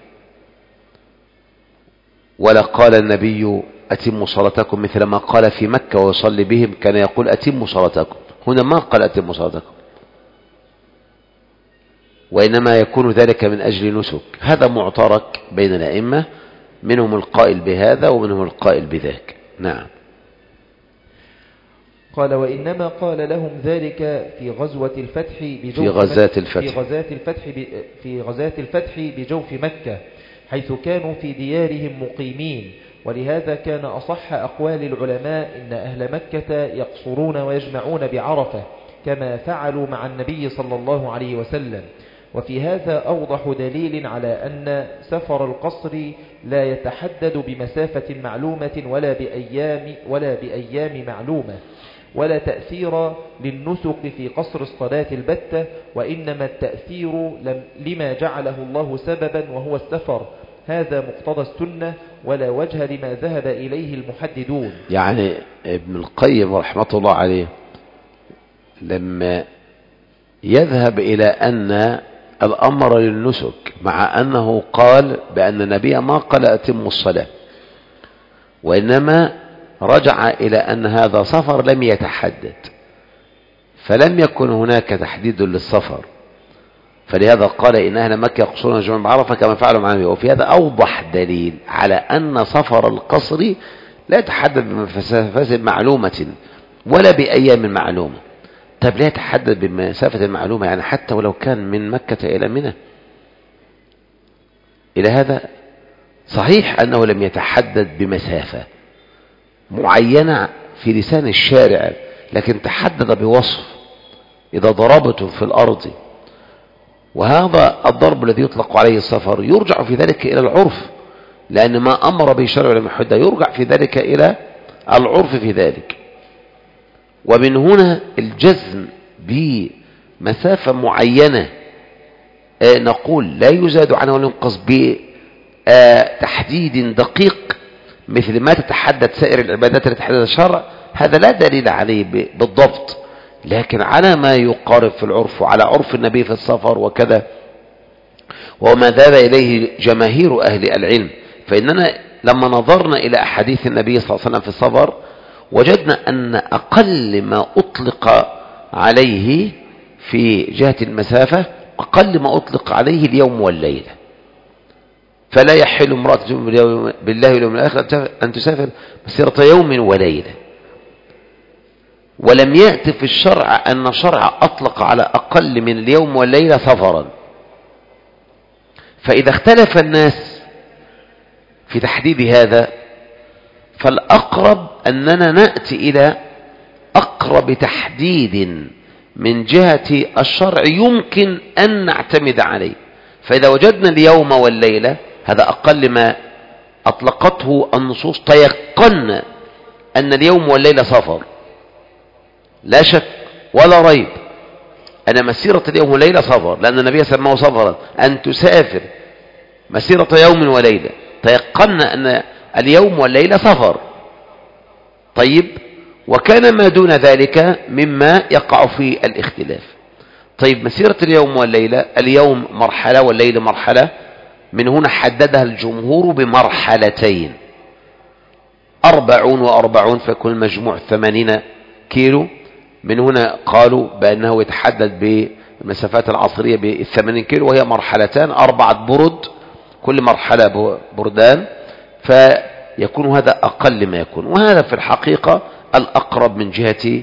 Speaker 1: ولا قال النبي أتموا صلاتكم مثل ما قال في مكة ويصلي بهم، كان يقول أتموا صلاتكم. هنا ما قال أتموا صلاتكم، وإنما يكون ذلك من أجل نسك. هذا معترك بين الأئمة، منهم القائل بهذا ومنهم القائل بذاك. نعم.
Speaker 2: قال وإنما قال لهم ذلك في غزوة الفتح بجوف
Speaker 1: في غزات الفتح
Speaker 2: في غزات الفتح في غزات الفتح بجوف مكة، حيث كانوا في ديارهم مقيمين. ولهذا كان أصح أقوال العلماء إن أهل مكة يقصرون ويجمعون بعرفة كما فعلوا مع النبي صلى الله عليه وسلم. وفي هذا أوضح دليل على أن سفر القصر لا يتحدد بمسافة معلومة ولا بأيام, ولا بأيام معلومة، ولا تأثير للنسك في قصر الصلاة البتة، وإنما التأثير لما جعله الله سببا وهو السفر. هذا مقتضى السنة ولا وجه لما ذهب إليه المحددون.
Speaker 1: يعني ابن القيم رحمة الله عليه لما يذهب إلى أن الأمر للنسك، مع أنه قال بأن النبي ما قال أتم الصلاة، وإنما رجع إلى أن هذا سفر لم يتحدد، فلم يكن هناك تحديد للسفر، فلهذا قال إن أهل مكة يقصرون جمعا بعرفة كما فعلوا مع النبي. وفي هذا أوضح دليل على أن سفر القصر لا يتحدد بمسافة معلومة ولا بأيام معلومة. طب لا يتحدد بمسافة معلومة، يعني حتى ولو كان من مكة إلى منى. إلى هذا صحيح أنه لم يتحدد بمسافة معينة في لسان الشارع، لكن تحدد بوصف إذا ضربته في الأرض، وهذا الضرب الذي يطلق عليه السفر يرجع في ذلك إلى العرف، لأن ما أمر به الشرع لم يحدد يرجع في ذلك إلى العرف في ذلك. ومن هنا الجزم بمسافة معينة نقول لا يزاد عنها ولا ينقص بتحديد دقيق مثل ما تتحدد سائر العبادات التي تحدد الشرع، هذا لا دليل عليه بالضبط، لكن على ما يقارب في العرف وعلى عرف النبي في السفر وكذا، وما ذهب إليه جماهير أهل العلم. فإننا لما نظرنا إلى أحاديث النبي صلى الله عليه وسلم في السفر وجدنا أن أقل ما أطلق عليه في جهة المسافة أقل ما أطلق عليه اليوم والليلة، فلا يحل امرأة تؤمن بالله واليوم الآخر أن تسافر مسيرة يوم وليلة. ولم يأتي في الشرع أن شرع أطلق على أقل من اليوم والليلة سفرا. فإذا اختلف الناس في تحديد هذا فالأقرب أننا نأتي إلى أقرب تحديد من جهة الشرع يمكن أن نعتمد عليه. فإذا وجدنا اليوم والليلة هذا أقل ما أطلقته النصوص، تيقن أن اليوم والليلة سفر، لا شك ولا ريب أن مسيرة اليوم والليلة سفر، لأن النبي سماه سفرا، أن تسافر مسيرة يوم وليلة، تيقن أن اليوم والليلة سفر. طيب، وكان ما دون ذلك مما يقع في الاختلاف. طيب، مسيرة اليوم والليلة، اليوم مرحلة والليل مرحلة، من هنا حددها الجمهور بمرحلتين، أربعون وأربعون فيكون المجموع ثمانين كيلو. من هنا قالوا بأنه يتحدد بالمسافات العصرية بالثمانين كيلو، وهي مرحلتان أربعة برد، كل مرحلة بردان، فيكون هذا أقل ما يكون. وهذا في الحقيقة الأقرب من جهة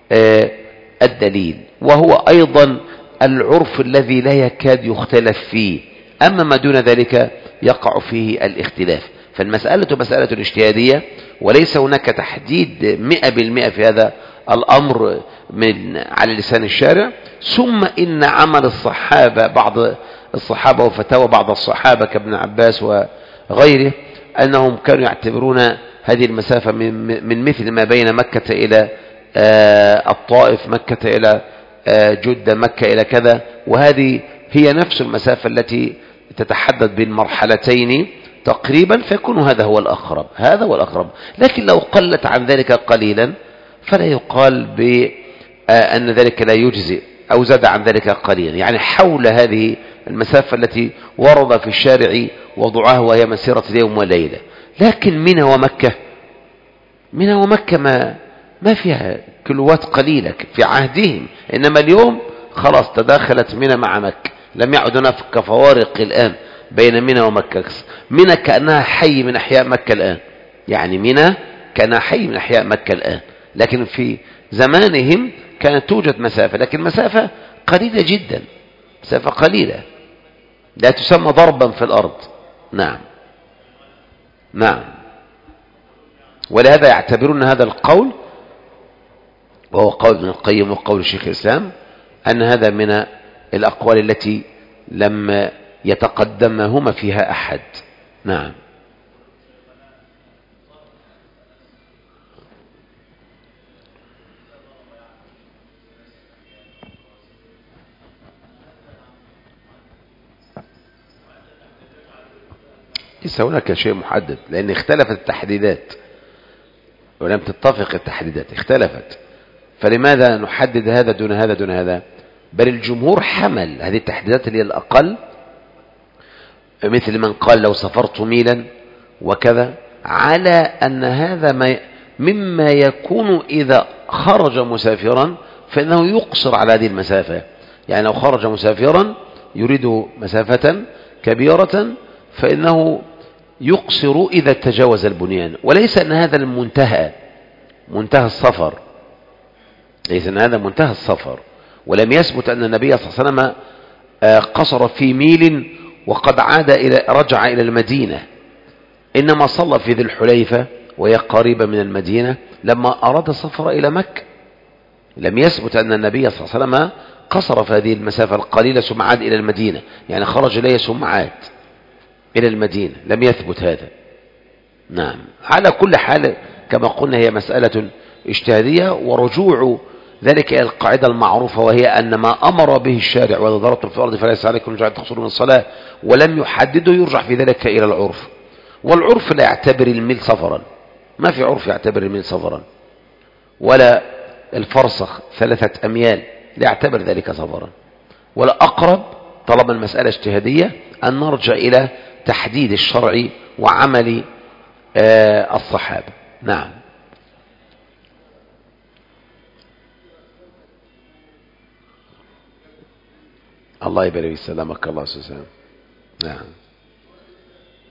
Speaker 1: الدليل، وهو أيضا العرف الذي لا يكاد يختلف فيه. أما ما دون ذلك يقع فيه الاختلاف. فالمسألة مسألة الاجتهادية، وليس هناك تحديد مئة بالمئة في هذا الأمر من على لسان الشارع. ثم إن عمل الصحابة، بعض الصحابة وفتاوى بعض الصحابة كابن عباس وغيره، أنهم كانوا يعتبرون هذه المسافة من مثل ما بين مكة إلى الطائف، مكة إلى جدة، مكة إلى كذا، وهذه هي نفس المسافة التي تتحدد بين مرحلتين تقريبا، فيكون هذا هو الأقرب، هذا هو الأقرب. لكن لو قلت عن ذلك قليلا فلا يقال بأن ذلك لا يجزئ، أو زاد عن ذلك قليلا، يعني حول هذه المسافة التي ورد في الشارع وضعها، وهي مسيرة اليوم وليلة. لكن منى ومكة، منى ومكة ما ما فيها كيلوات قليلة في عهدهم، إنما اليوم خلاص تداخلت منى مع مكة، لم يعد هناك فوارق الآن بين منى ومكة. منى كأنها حي من أحياء مكة الآن، يعني منى كأنها حي من أحياء مكة الآن، لكن في زمانهم كانت توجد مسافة، لكن مسافة قليلة جدا، مسافة قليلة لا تسمى ضربا في الأرض. نعم نعم. ولهذا يعتبرون هذا القول، وهو قول ابن القيم وقول شيخ الإسلام، أن هذا من الأقوال التي لم يتقدمهما فيها أحد. نعم. ليس هناك شيء محدد، لأن اختلفت التحديدات ولم تتفق التحديدات، اختلفت. فلماذا نحدد هذا دون هذا دون هذا؟ بل الجمهور حمل هذه التحديدات اللي هي الأقل، مثل من قال لو سافرت ميلا وكذا، على أن هذا ما مما يكون إذا خرج مسافرا فإنه يقصر على هذه المسافة. يعني لو خرج مسافرا يريد مسافة كبيرة فإنه يقصر إذا تجاوز البنيان، وليس أن هذا المنتهى منتهى السفر، ليس أن هذا منتهى السفر. ولم يثبت أن النبي صلى الله عليه وسلم قصر في ميل وقد عاد إلى رجع إلى المدينة، إنما صلى في ذي الحليفة وهي قريبة من المدينة لما أراد السفر إلى مكة. لم يثبت أن النبي صلى الله عليه وسلم قصر في هذه المسافة القليلة ثم عاد إلى المدينة، يعني خرج إليه ثم عاد إلى المدينة، لم يثبت هذا. نعم. على كل حال كما قلنا هي مسألة اجتهادية، ورجوع ذلك إلى القاعدة المعروفة، وهي أن ما أمر به الشارع وإذا ضربتم في الأرض فليس عليكم جناح تقصروا من الصلاة ولم يحدده، يرجع في ذلك إلى العرف. والعرف لا يعتبر الميل سفرا، ما في عرف يعتبر الميل سفرا، ولا الفرسخ ثلاثة أميال لا يعتبر ذلك سفرا. ولا أقرب طالما المسألة اجتهادية أن نرجع إلى تحديد الشرع وعمل آه الصحابة. نعم. الله يبارك سلامك الله سبحانه. نعم.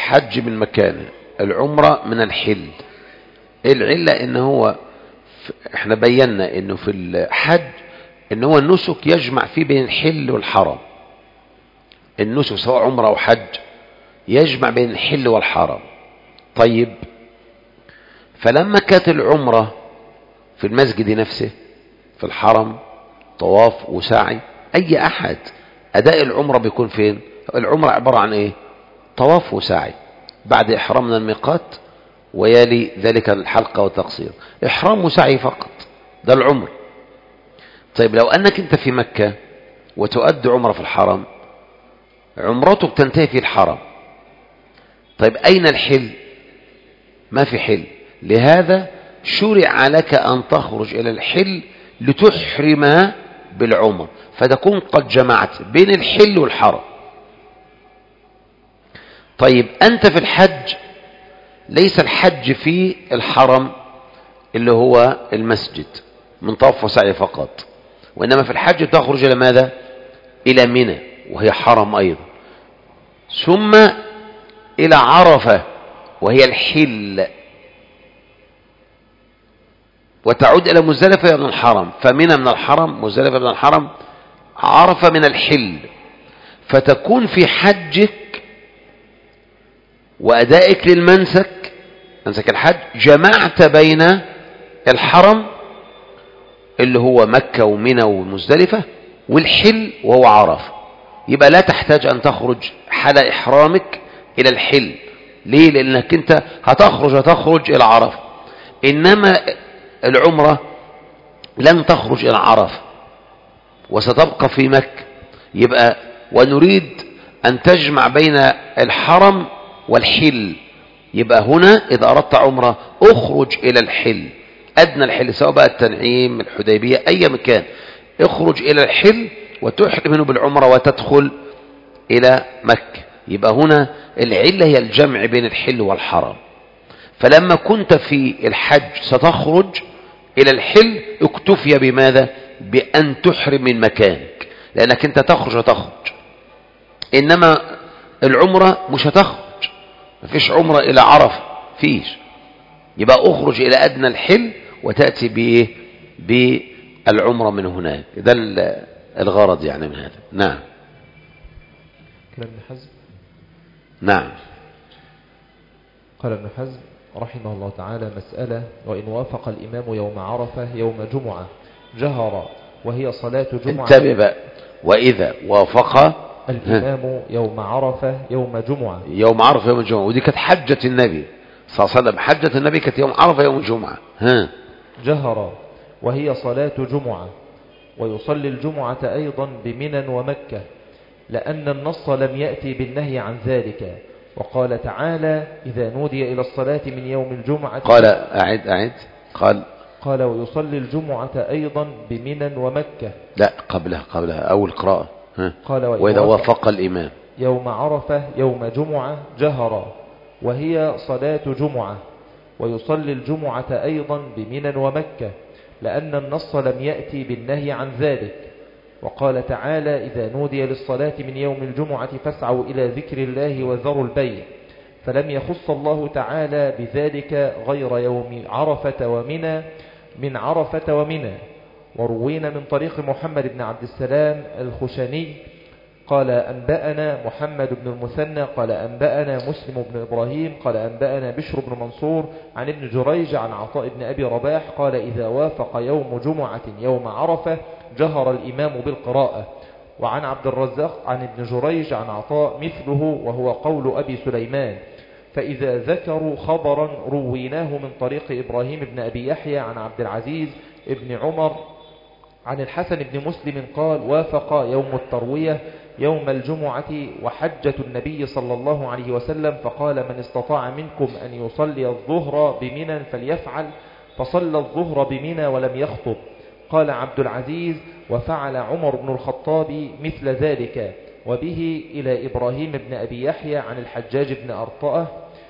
Speaker 1: الحج من مكانه، العمرة من الحل. العلة ان هو احنا بينا انه في الحج ان هو النسك يجمع فيه بين الحل والحرم. النسك سواء عمرة او حج يجمع بين الحل والحرم. طيب فلما كانت العمرة في المسجد نفسه في الحرم طواف وسعي، اي احد اداء العمرة بيكون فين؟ العمرة عبارة عن ايه؟ طواف وسعي بعد احرام من الميقات ويلي ذلك الحلقة والتقصير، احرام وسعي فقط، ده العمر. طيب لو انك انت في مكة وتؤدي عمرة في الحرم، عمرتك تنتهي في الحرم. طيب اين الحل؟ ما في حل، لهذا شرع لك ان تخرج الى الحل لتحرم بالعمر، فتكون قد جمعت بين الحل والحرم. طيب أنت في الحج ليس الحج في الحرم اللي هو المسجد من طواف وسعي فقط، وإنما في الحج تخرج إلى ماذا؟ إلى منى وهي حرم أيضا، ثم إلى عرفة وهي الحل، وتعود إلى مزدلفة من الحرم. فمنى من الحرم، مزدلفة من الحرم، عرفة من الحل. فتكون في حجك وأدائك للمنسك، منسك الحج، جمعت بين الحرم اللي هو مكة ومنى ومزدلفة والحل وهو عرفة. يبقى لا تحتاج أن تخرج حال إحرامك إلى الحل. ليه؟ لأنك أنت هتخرج هتخرج إلى عرفة، إنما العمرة لن تخرج إلى عرفة وستبقى في مكة. يبقى ونريد أن تجمع بين الحرم والحل، يبقى هنا إذا أردت عمرة اخرج إلى الحل، أدنى الحل، سواء بقى التنعيم الحديبية أي مكان، اخرج إلى الحل وتحرم بالعمرة وتدخل إلى مكة. يبقى هنا العلة هي الجمع بين الحل والحرم. فلما كنت في الحج ستخرج إلى الحل اكتفي بماذا؟ بأن تحرم من مكانك، لأنك أنت تخرج وتخرج. إنما العمرة مش هتخرج، مفيش عمرة إلى عرفة، فيش. يبقى اخرج إلى أدنى الحل وتأتي بإيه؟ بالعمرة من هناك. ده الغرض يعني من هذا. نعم.
Speaker 2: كلام ابن حزم.
Speaker 1: نعم.
Speaker 2: قال ابن حزم رحمه الله تعالى: مسألة: وإن وافق الإمام يوم عرفة يوم جمعة جهر وهي صلاة جمعة.
Speaker 1: انتبه بقى، وإذا وافق
Speaker 2: الإمام يوم عرفة يوم جمعة.
Speaker 1: يوم عرفة يوم الجمعة، ودي كانت حجة النبي صلى الله عليه وسلم. حجة النبي كانت يوم عرفة يوم الجمعة. ها.
Speaker 2: جهر وهي صلاة جمعة، ويصلي الجمعة أيضا بمنى ومكة، لأن النص لم يأتي بالنهي عن ذلك. وقال تعالى: إذا نودي إلى الصلاة من يوم الجمعة.
Speaker 1: قال أعد أعد قال
Speaker 2: قال ويصلي الجمعة أيضا بمنى ومكة.
Speaker 1: لا قبلها قبلها أول قراءة. ها.
Speaker 2: قال
Speaker 1: وإذا وافق الإمام
Speaker 2: يوم عرفة يوم جمعة جهر وهي صلاة جمعة، ويصلي الجمعة أيضا بمنى ومكة، لأن النص لم يأتي بالنهي عن ذلك. وقال تعالى: إذا نودي للصلاة من يوم الجمعة فاسعوا إلى ذكر الله وذروا البيع. فلم يخص الله تعالى بذلك غير يوم عرفة ومنى من عرفة ومنى. وروينا من طريق محمد بن عبد السلام الخشني قال أنبأنا محمد بن المثنى قال أنبأنا مسلم بن إبراهيم قال أنبأنا بشر بن منصور عن ابن جريج عن عطاء بن أبي رباح قال: إذا وافق يوم جمعة يوم عرفة جهر الإمام بالقراءة. وعن عبد الرزاق عن ابن جريج عن عطاء مثله، وهو قول أبي سليمان. فإذا ذكروا خبرا رويناه من طريق إبراهيم بن أبي يحيى عن عبد العزيز ابن عمر عن الحسن بن مسلم قال: وافق يوم التروية يوم الجمعة وحجة النبي صلى الله عليه وسلم، فقال: من استطاع منكم أن يصلي الظهر بمنى فليفعل، فصلى الظهر بمنى ولم يخطب. قال عبد العزيز: وفعل عمر بن الخطاب مثل ذلك. وبه إلى إبراهيم بن أبي يحيى عن الحجاج بن أرطأة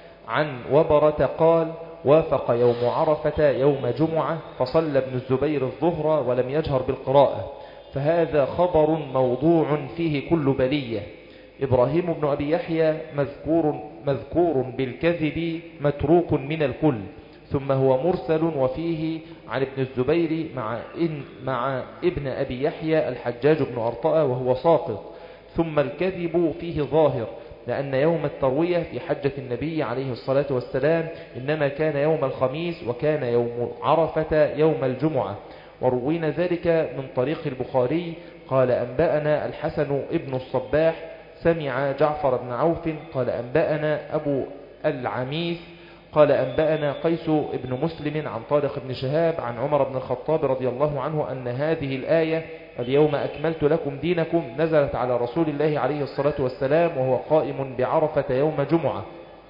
Speaker 2: عن وبرة قال: وافق يوم عرفة يوم جمعة فصلى ابن الزبير الظهر ولم يجهر بالقراءة. فهذا خبر موضوع فيه كل بلية، إبراهيم بن أبي يحيى مذكور, مذكور بالكذب متروك من الكل، ثم هو مرسل وفيه عن ابن الزبير مع, إن مع ابن أبي يحيى الحجاج بن أرطأة وهو ساقط. ثم الكذب فيه ظاهر، لأن يوم التروية في حجة النبي عليه الصلاة والسلام إنما كان يوم الخميس، وكان يوم عرفة يوم الجمعة. وروينا ذلك من طريق البخاري قال أنبأنا الحسن ابن الصباح سمع جعفر بن عوف قال أنبأنا أبو العميس قال أنبأنا قيس بن مسلم عن طارق بن شهاب عن عمر بن الخطاب رضي الله عنه أن هذه الآية اليوم أكملت لكم دينكم نزلت على رسول الله عليه الصلاة والسلام وهو قائم بعرفة يوم جمعة.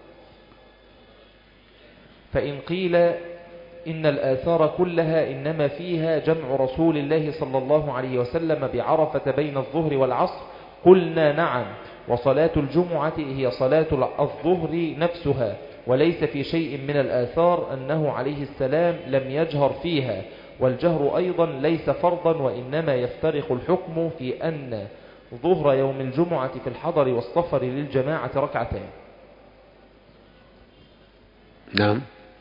Speaker 2: فإن قيل إن الآثار كلها إنما فيها جمع رسول الله صلى الله عليه وسلم بعرفة بين الظهر والعصر، قلنا نعم، وصلاة الجمعة هي صلاة الظهر نفسها، وليس في شيء من الآثار أنه عليه السلام لم يجهر فيها، والجهر أيضا ليس فرضا، وإنما يفترق الحكم في أن ظهر يوم الجمعة في الحضر والسفر للجماعة ركعتين.
Speaker 1: نعم.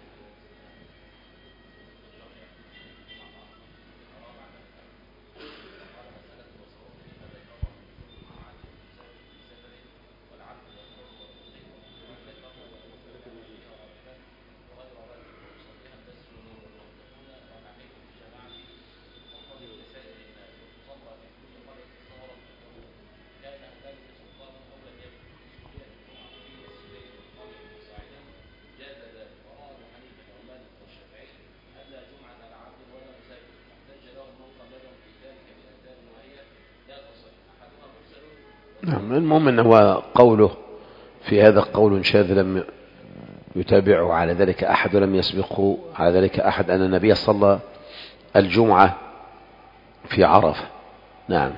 Speaker 1: نعم. المهم أنه قوله في هذا قول شاذ لم يتابعه على ذلك أحد ولم يسبقه على ذلك أحد، أن النبي صلى الجمعة في عرفة. نعم.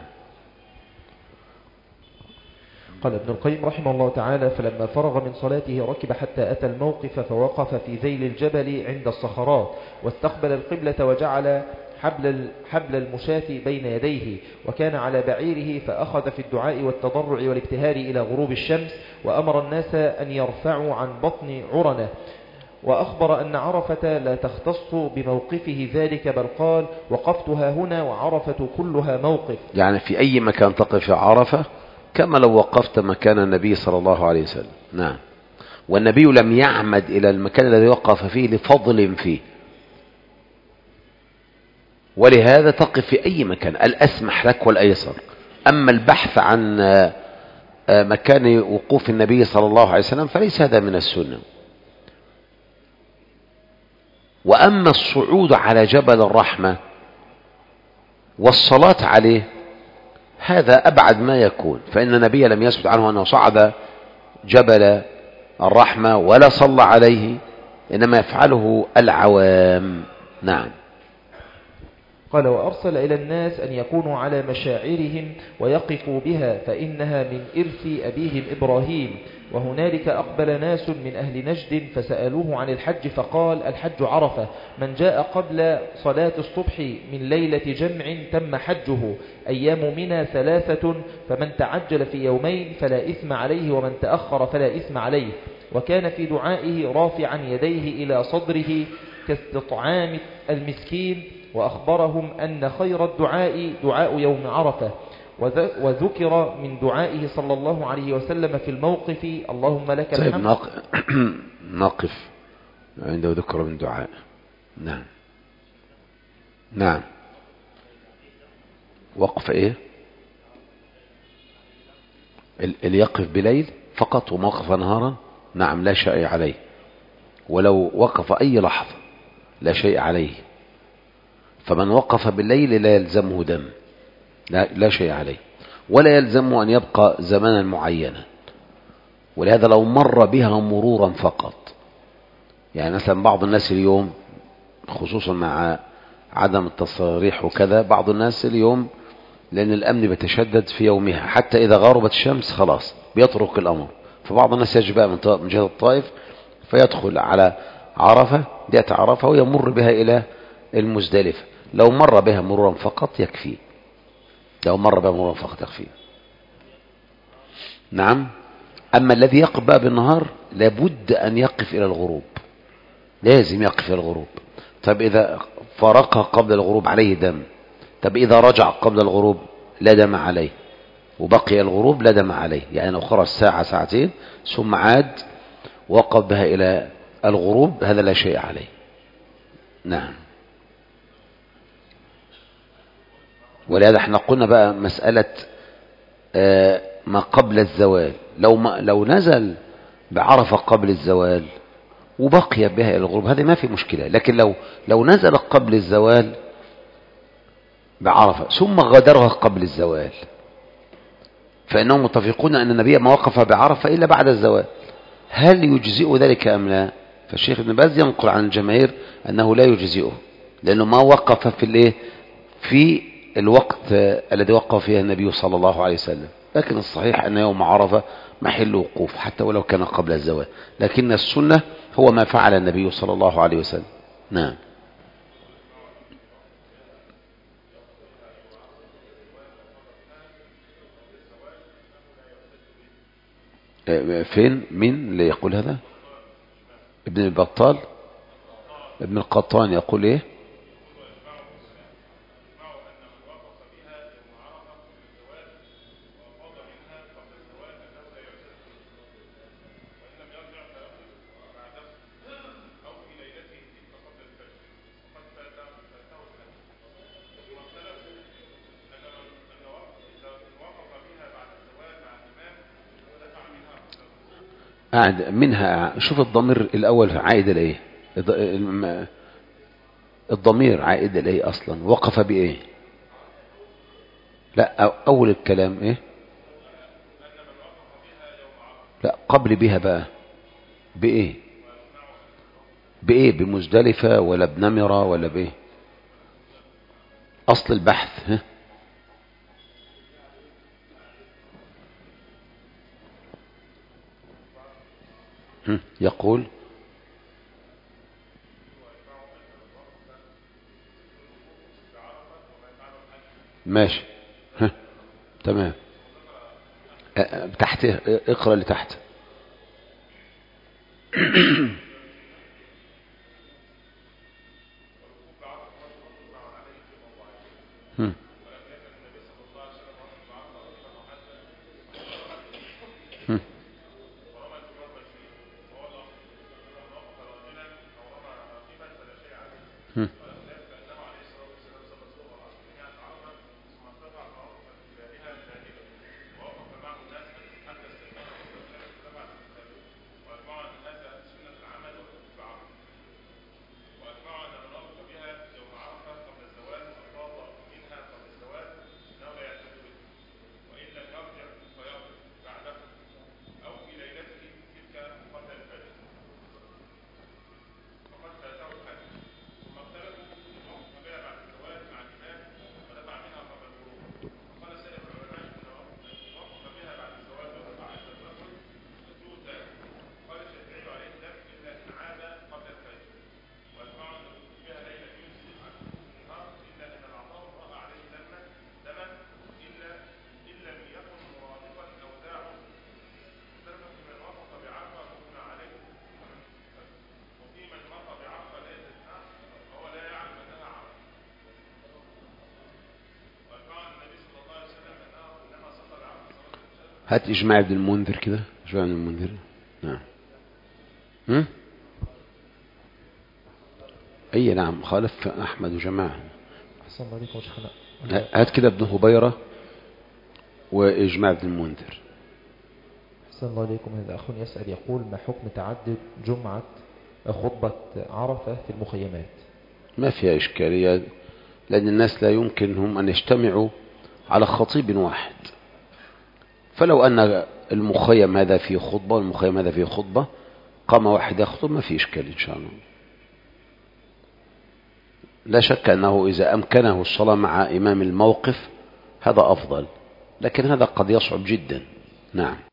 Speaker 2: قال ابن القيم رحمه الله تعالى: فلما فرغ من صلاته ركب حتى أتى الموقف فوقف في ذيل الجبل عند الصخرات، واستقبل القبلة وجعل حبل حبل المشاة بين يديه، وكان على بعيره، فأخذ في الدعاء والتضرع والابتهال إلى غروب الشمس، وأمر الناس أن يرفعوا عن بطن عرنة، وأخبر أن عرفة لا تختص بموقفه ذلك، بل قال: وقفتها هنا وعرفة كلها موقف.
Speaker 1: يعني في أي مكان تقف عرفة كما لو وقفت مكان النبي صلى الله عليه وسلم. نعم. والنبي لم يعمد إلى المكان الذي وقف فيه لفضل فيه، ولهذا تقف في أي مكان الأسمح لك والأيسر. أما البحث عن مكان وقوف النبي صلى الله عليه وسلم فليس هذا من السنة. وأما الصعود على جبل الرحمة والصلاة عليه هذا أبعد ما يكون، فإن النبي لم يثبت عنه أنه صعد جبل الرحمة ولا صلى عليه، إنما يفعله العوام. نعم.
Speaker 2: قال: وأرسل إلى الناس أن يكونوا على مشاعرهم ويقفوا بها، فإنها من إرث أبيهم إبراهيم. وهنالك أقبل ناس من أهل نجد فسألوه عن الحج، فقال: الحج عرفة، من جاء قبل صلاة الصبح من ليلة جمع تم حجه. أيام منى ثلاثة، فمن تعجل في يومين فلا إثم عليه، ومن تأخر فلا إثم عليه. وكان في دعائه رافعا يديه إلى صدره كاستطعام المسكين، وأخبرهم أن خير الدعاء دعاء يوم عرفة. وذكر من دعائه صلى الله عليه وسلم في الموقف: اللهم لك الحمد.
Speaker 1: نقف عنده ذكر من دعاء. نعم. نعم. وقف ايه؟ اللي يقف بليل فقط وموقف نهارا نعم لا شيء عليه، ولو وقف أي لحظة لا شيء عليه. فمن وقف بالليل لا يلزمه دم، لا, لا شيء عليه، ولا يلزمه أن يبقى زمانا معينا. ولهذا لو مر بها مرورا فقط، يعني مثلا بعض الناس اليوم خصوصا مع عدم التصريح وكذا، بعض الناس اليوم لأن الأمن بيتشدد في يومها حتى إذا غربت الشمس خلاص بيترك الأمر، فبعض الناس يجي بقى من جهة الطائف فيدخل على عرفة ديت عرفة ويمر بها إلى المزدلفة. لو مر بها مرورا فقط يكفي، لو مر بها مرورا فقط يكفي. نعم. أما الذي يقف بقى بالنهار لابد أن يقف إلى الغروب، لازم يقف إلى الغروب. طب إذا فرق قبل الغروب عليه دم، طب إذا رجع قبل الغروب لا دم عليه، وبقي الغروب لا دم عليه. يعني لو خرج ساعة ساعتين ثم عاد وقف بها إلى الغروب هذا لا شيء عليه. نعم. ولهذا احنا قلنا بقى مسألة ما قبل الزوال، لو ما لو نزل بعرفة قبل الزوال وبقي بها إلى الغروب هذا ما في مشكلة. لكن لو لو نزل قبل الزوال بعرفة ثم غادرها قبل الزوال فإنهم متفقون أن النبي ما وقف بعرفة إلا بعد الزوال، هل يجزئ ذلك أم لا؟ فالشيخ ابن باز ينقل عن الجماهير أنه لا يجزئه، لأنه ما وقف في الايه في الوقت الذي وقف فيه النبي صلى الله عليه وسلم. لكن الصحيح أن يوم عرفة محل وقوف حتى ولو كان قبل الزوال، لكن السنة هو ما فعل النبي صلى الله عليه وسلم. نعم. فين مين اللي يقول هذا؟ ابن البطال، ابن القطان يقول ايه؟ قاعد منها. شوف الضمير الأول عائد إليه، الضمير عائد إليه أصلا وقف بإيه؟ لا أول الكلام إيه؟ لا قبل بها بقى بإيه؟ بإيه؟ بمزدلفة ولا بنمرة ولا بإيه؟ أصل البحث ها؟ يقول ماشي ها. تمام. تحته اقرأ اللي تحت. هم. هم. هم. هات إجماع ابن المنذر كده. إجماع ابن المنذر. نعم. هم؟ أي نعم خالف أحمد وجماعة.
Speaker 2: أحسن الله عليكم شيخنا.
Speaker 1: هات كده ابن هبيرة وإجماع ابن المنذر.
Speaker 2: أحسن الله عليكم. هذا أخ يسأل يقول ما حكم تعدد جمعة خطبة عرفة في المخيمات؟
Speaker 1: ما فيها إشكالية، لأن الناس لا يمكنهم أن يجتمعوا على خطيب واحد، فلو أن المخيم هذا فيه خطبة والمخيم هذا فيه خطبة قام واحد يخطب ما فيه إشكال إن شاء الله. لا شك أنه إذا أمكنه الصلاة مع إمام الموقف هذا أفضل، لكن هذا قد يصعب جدا. نعم.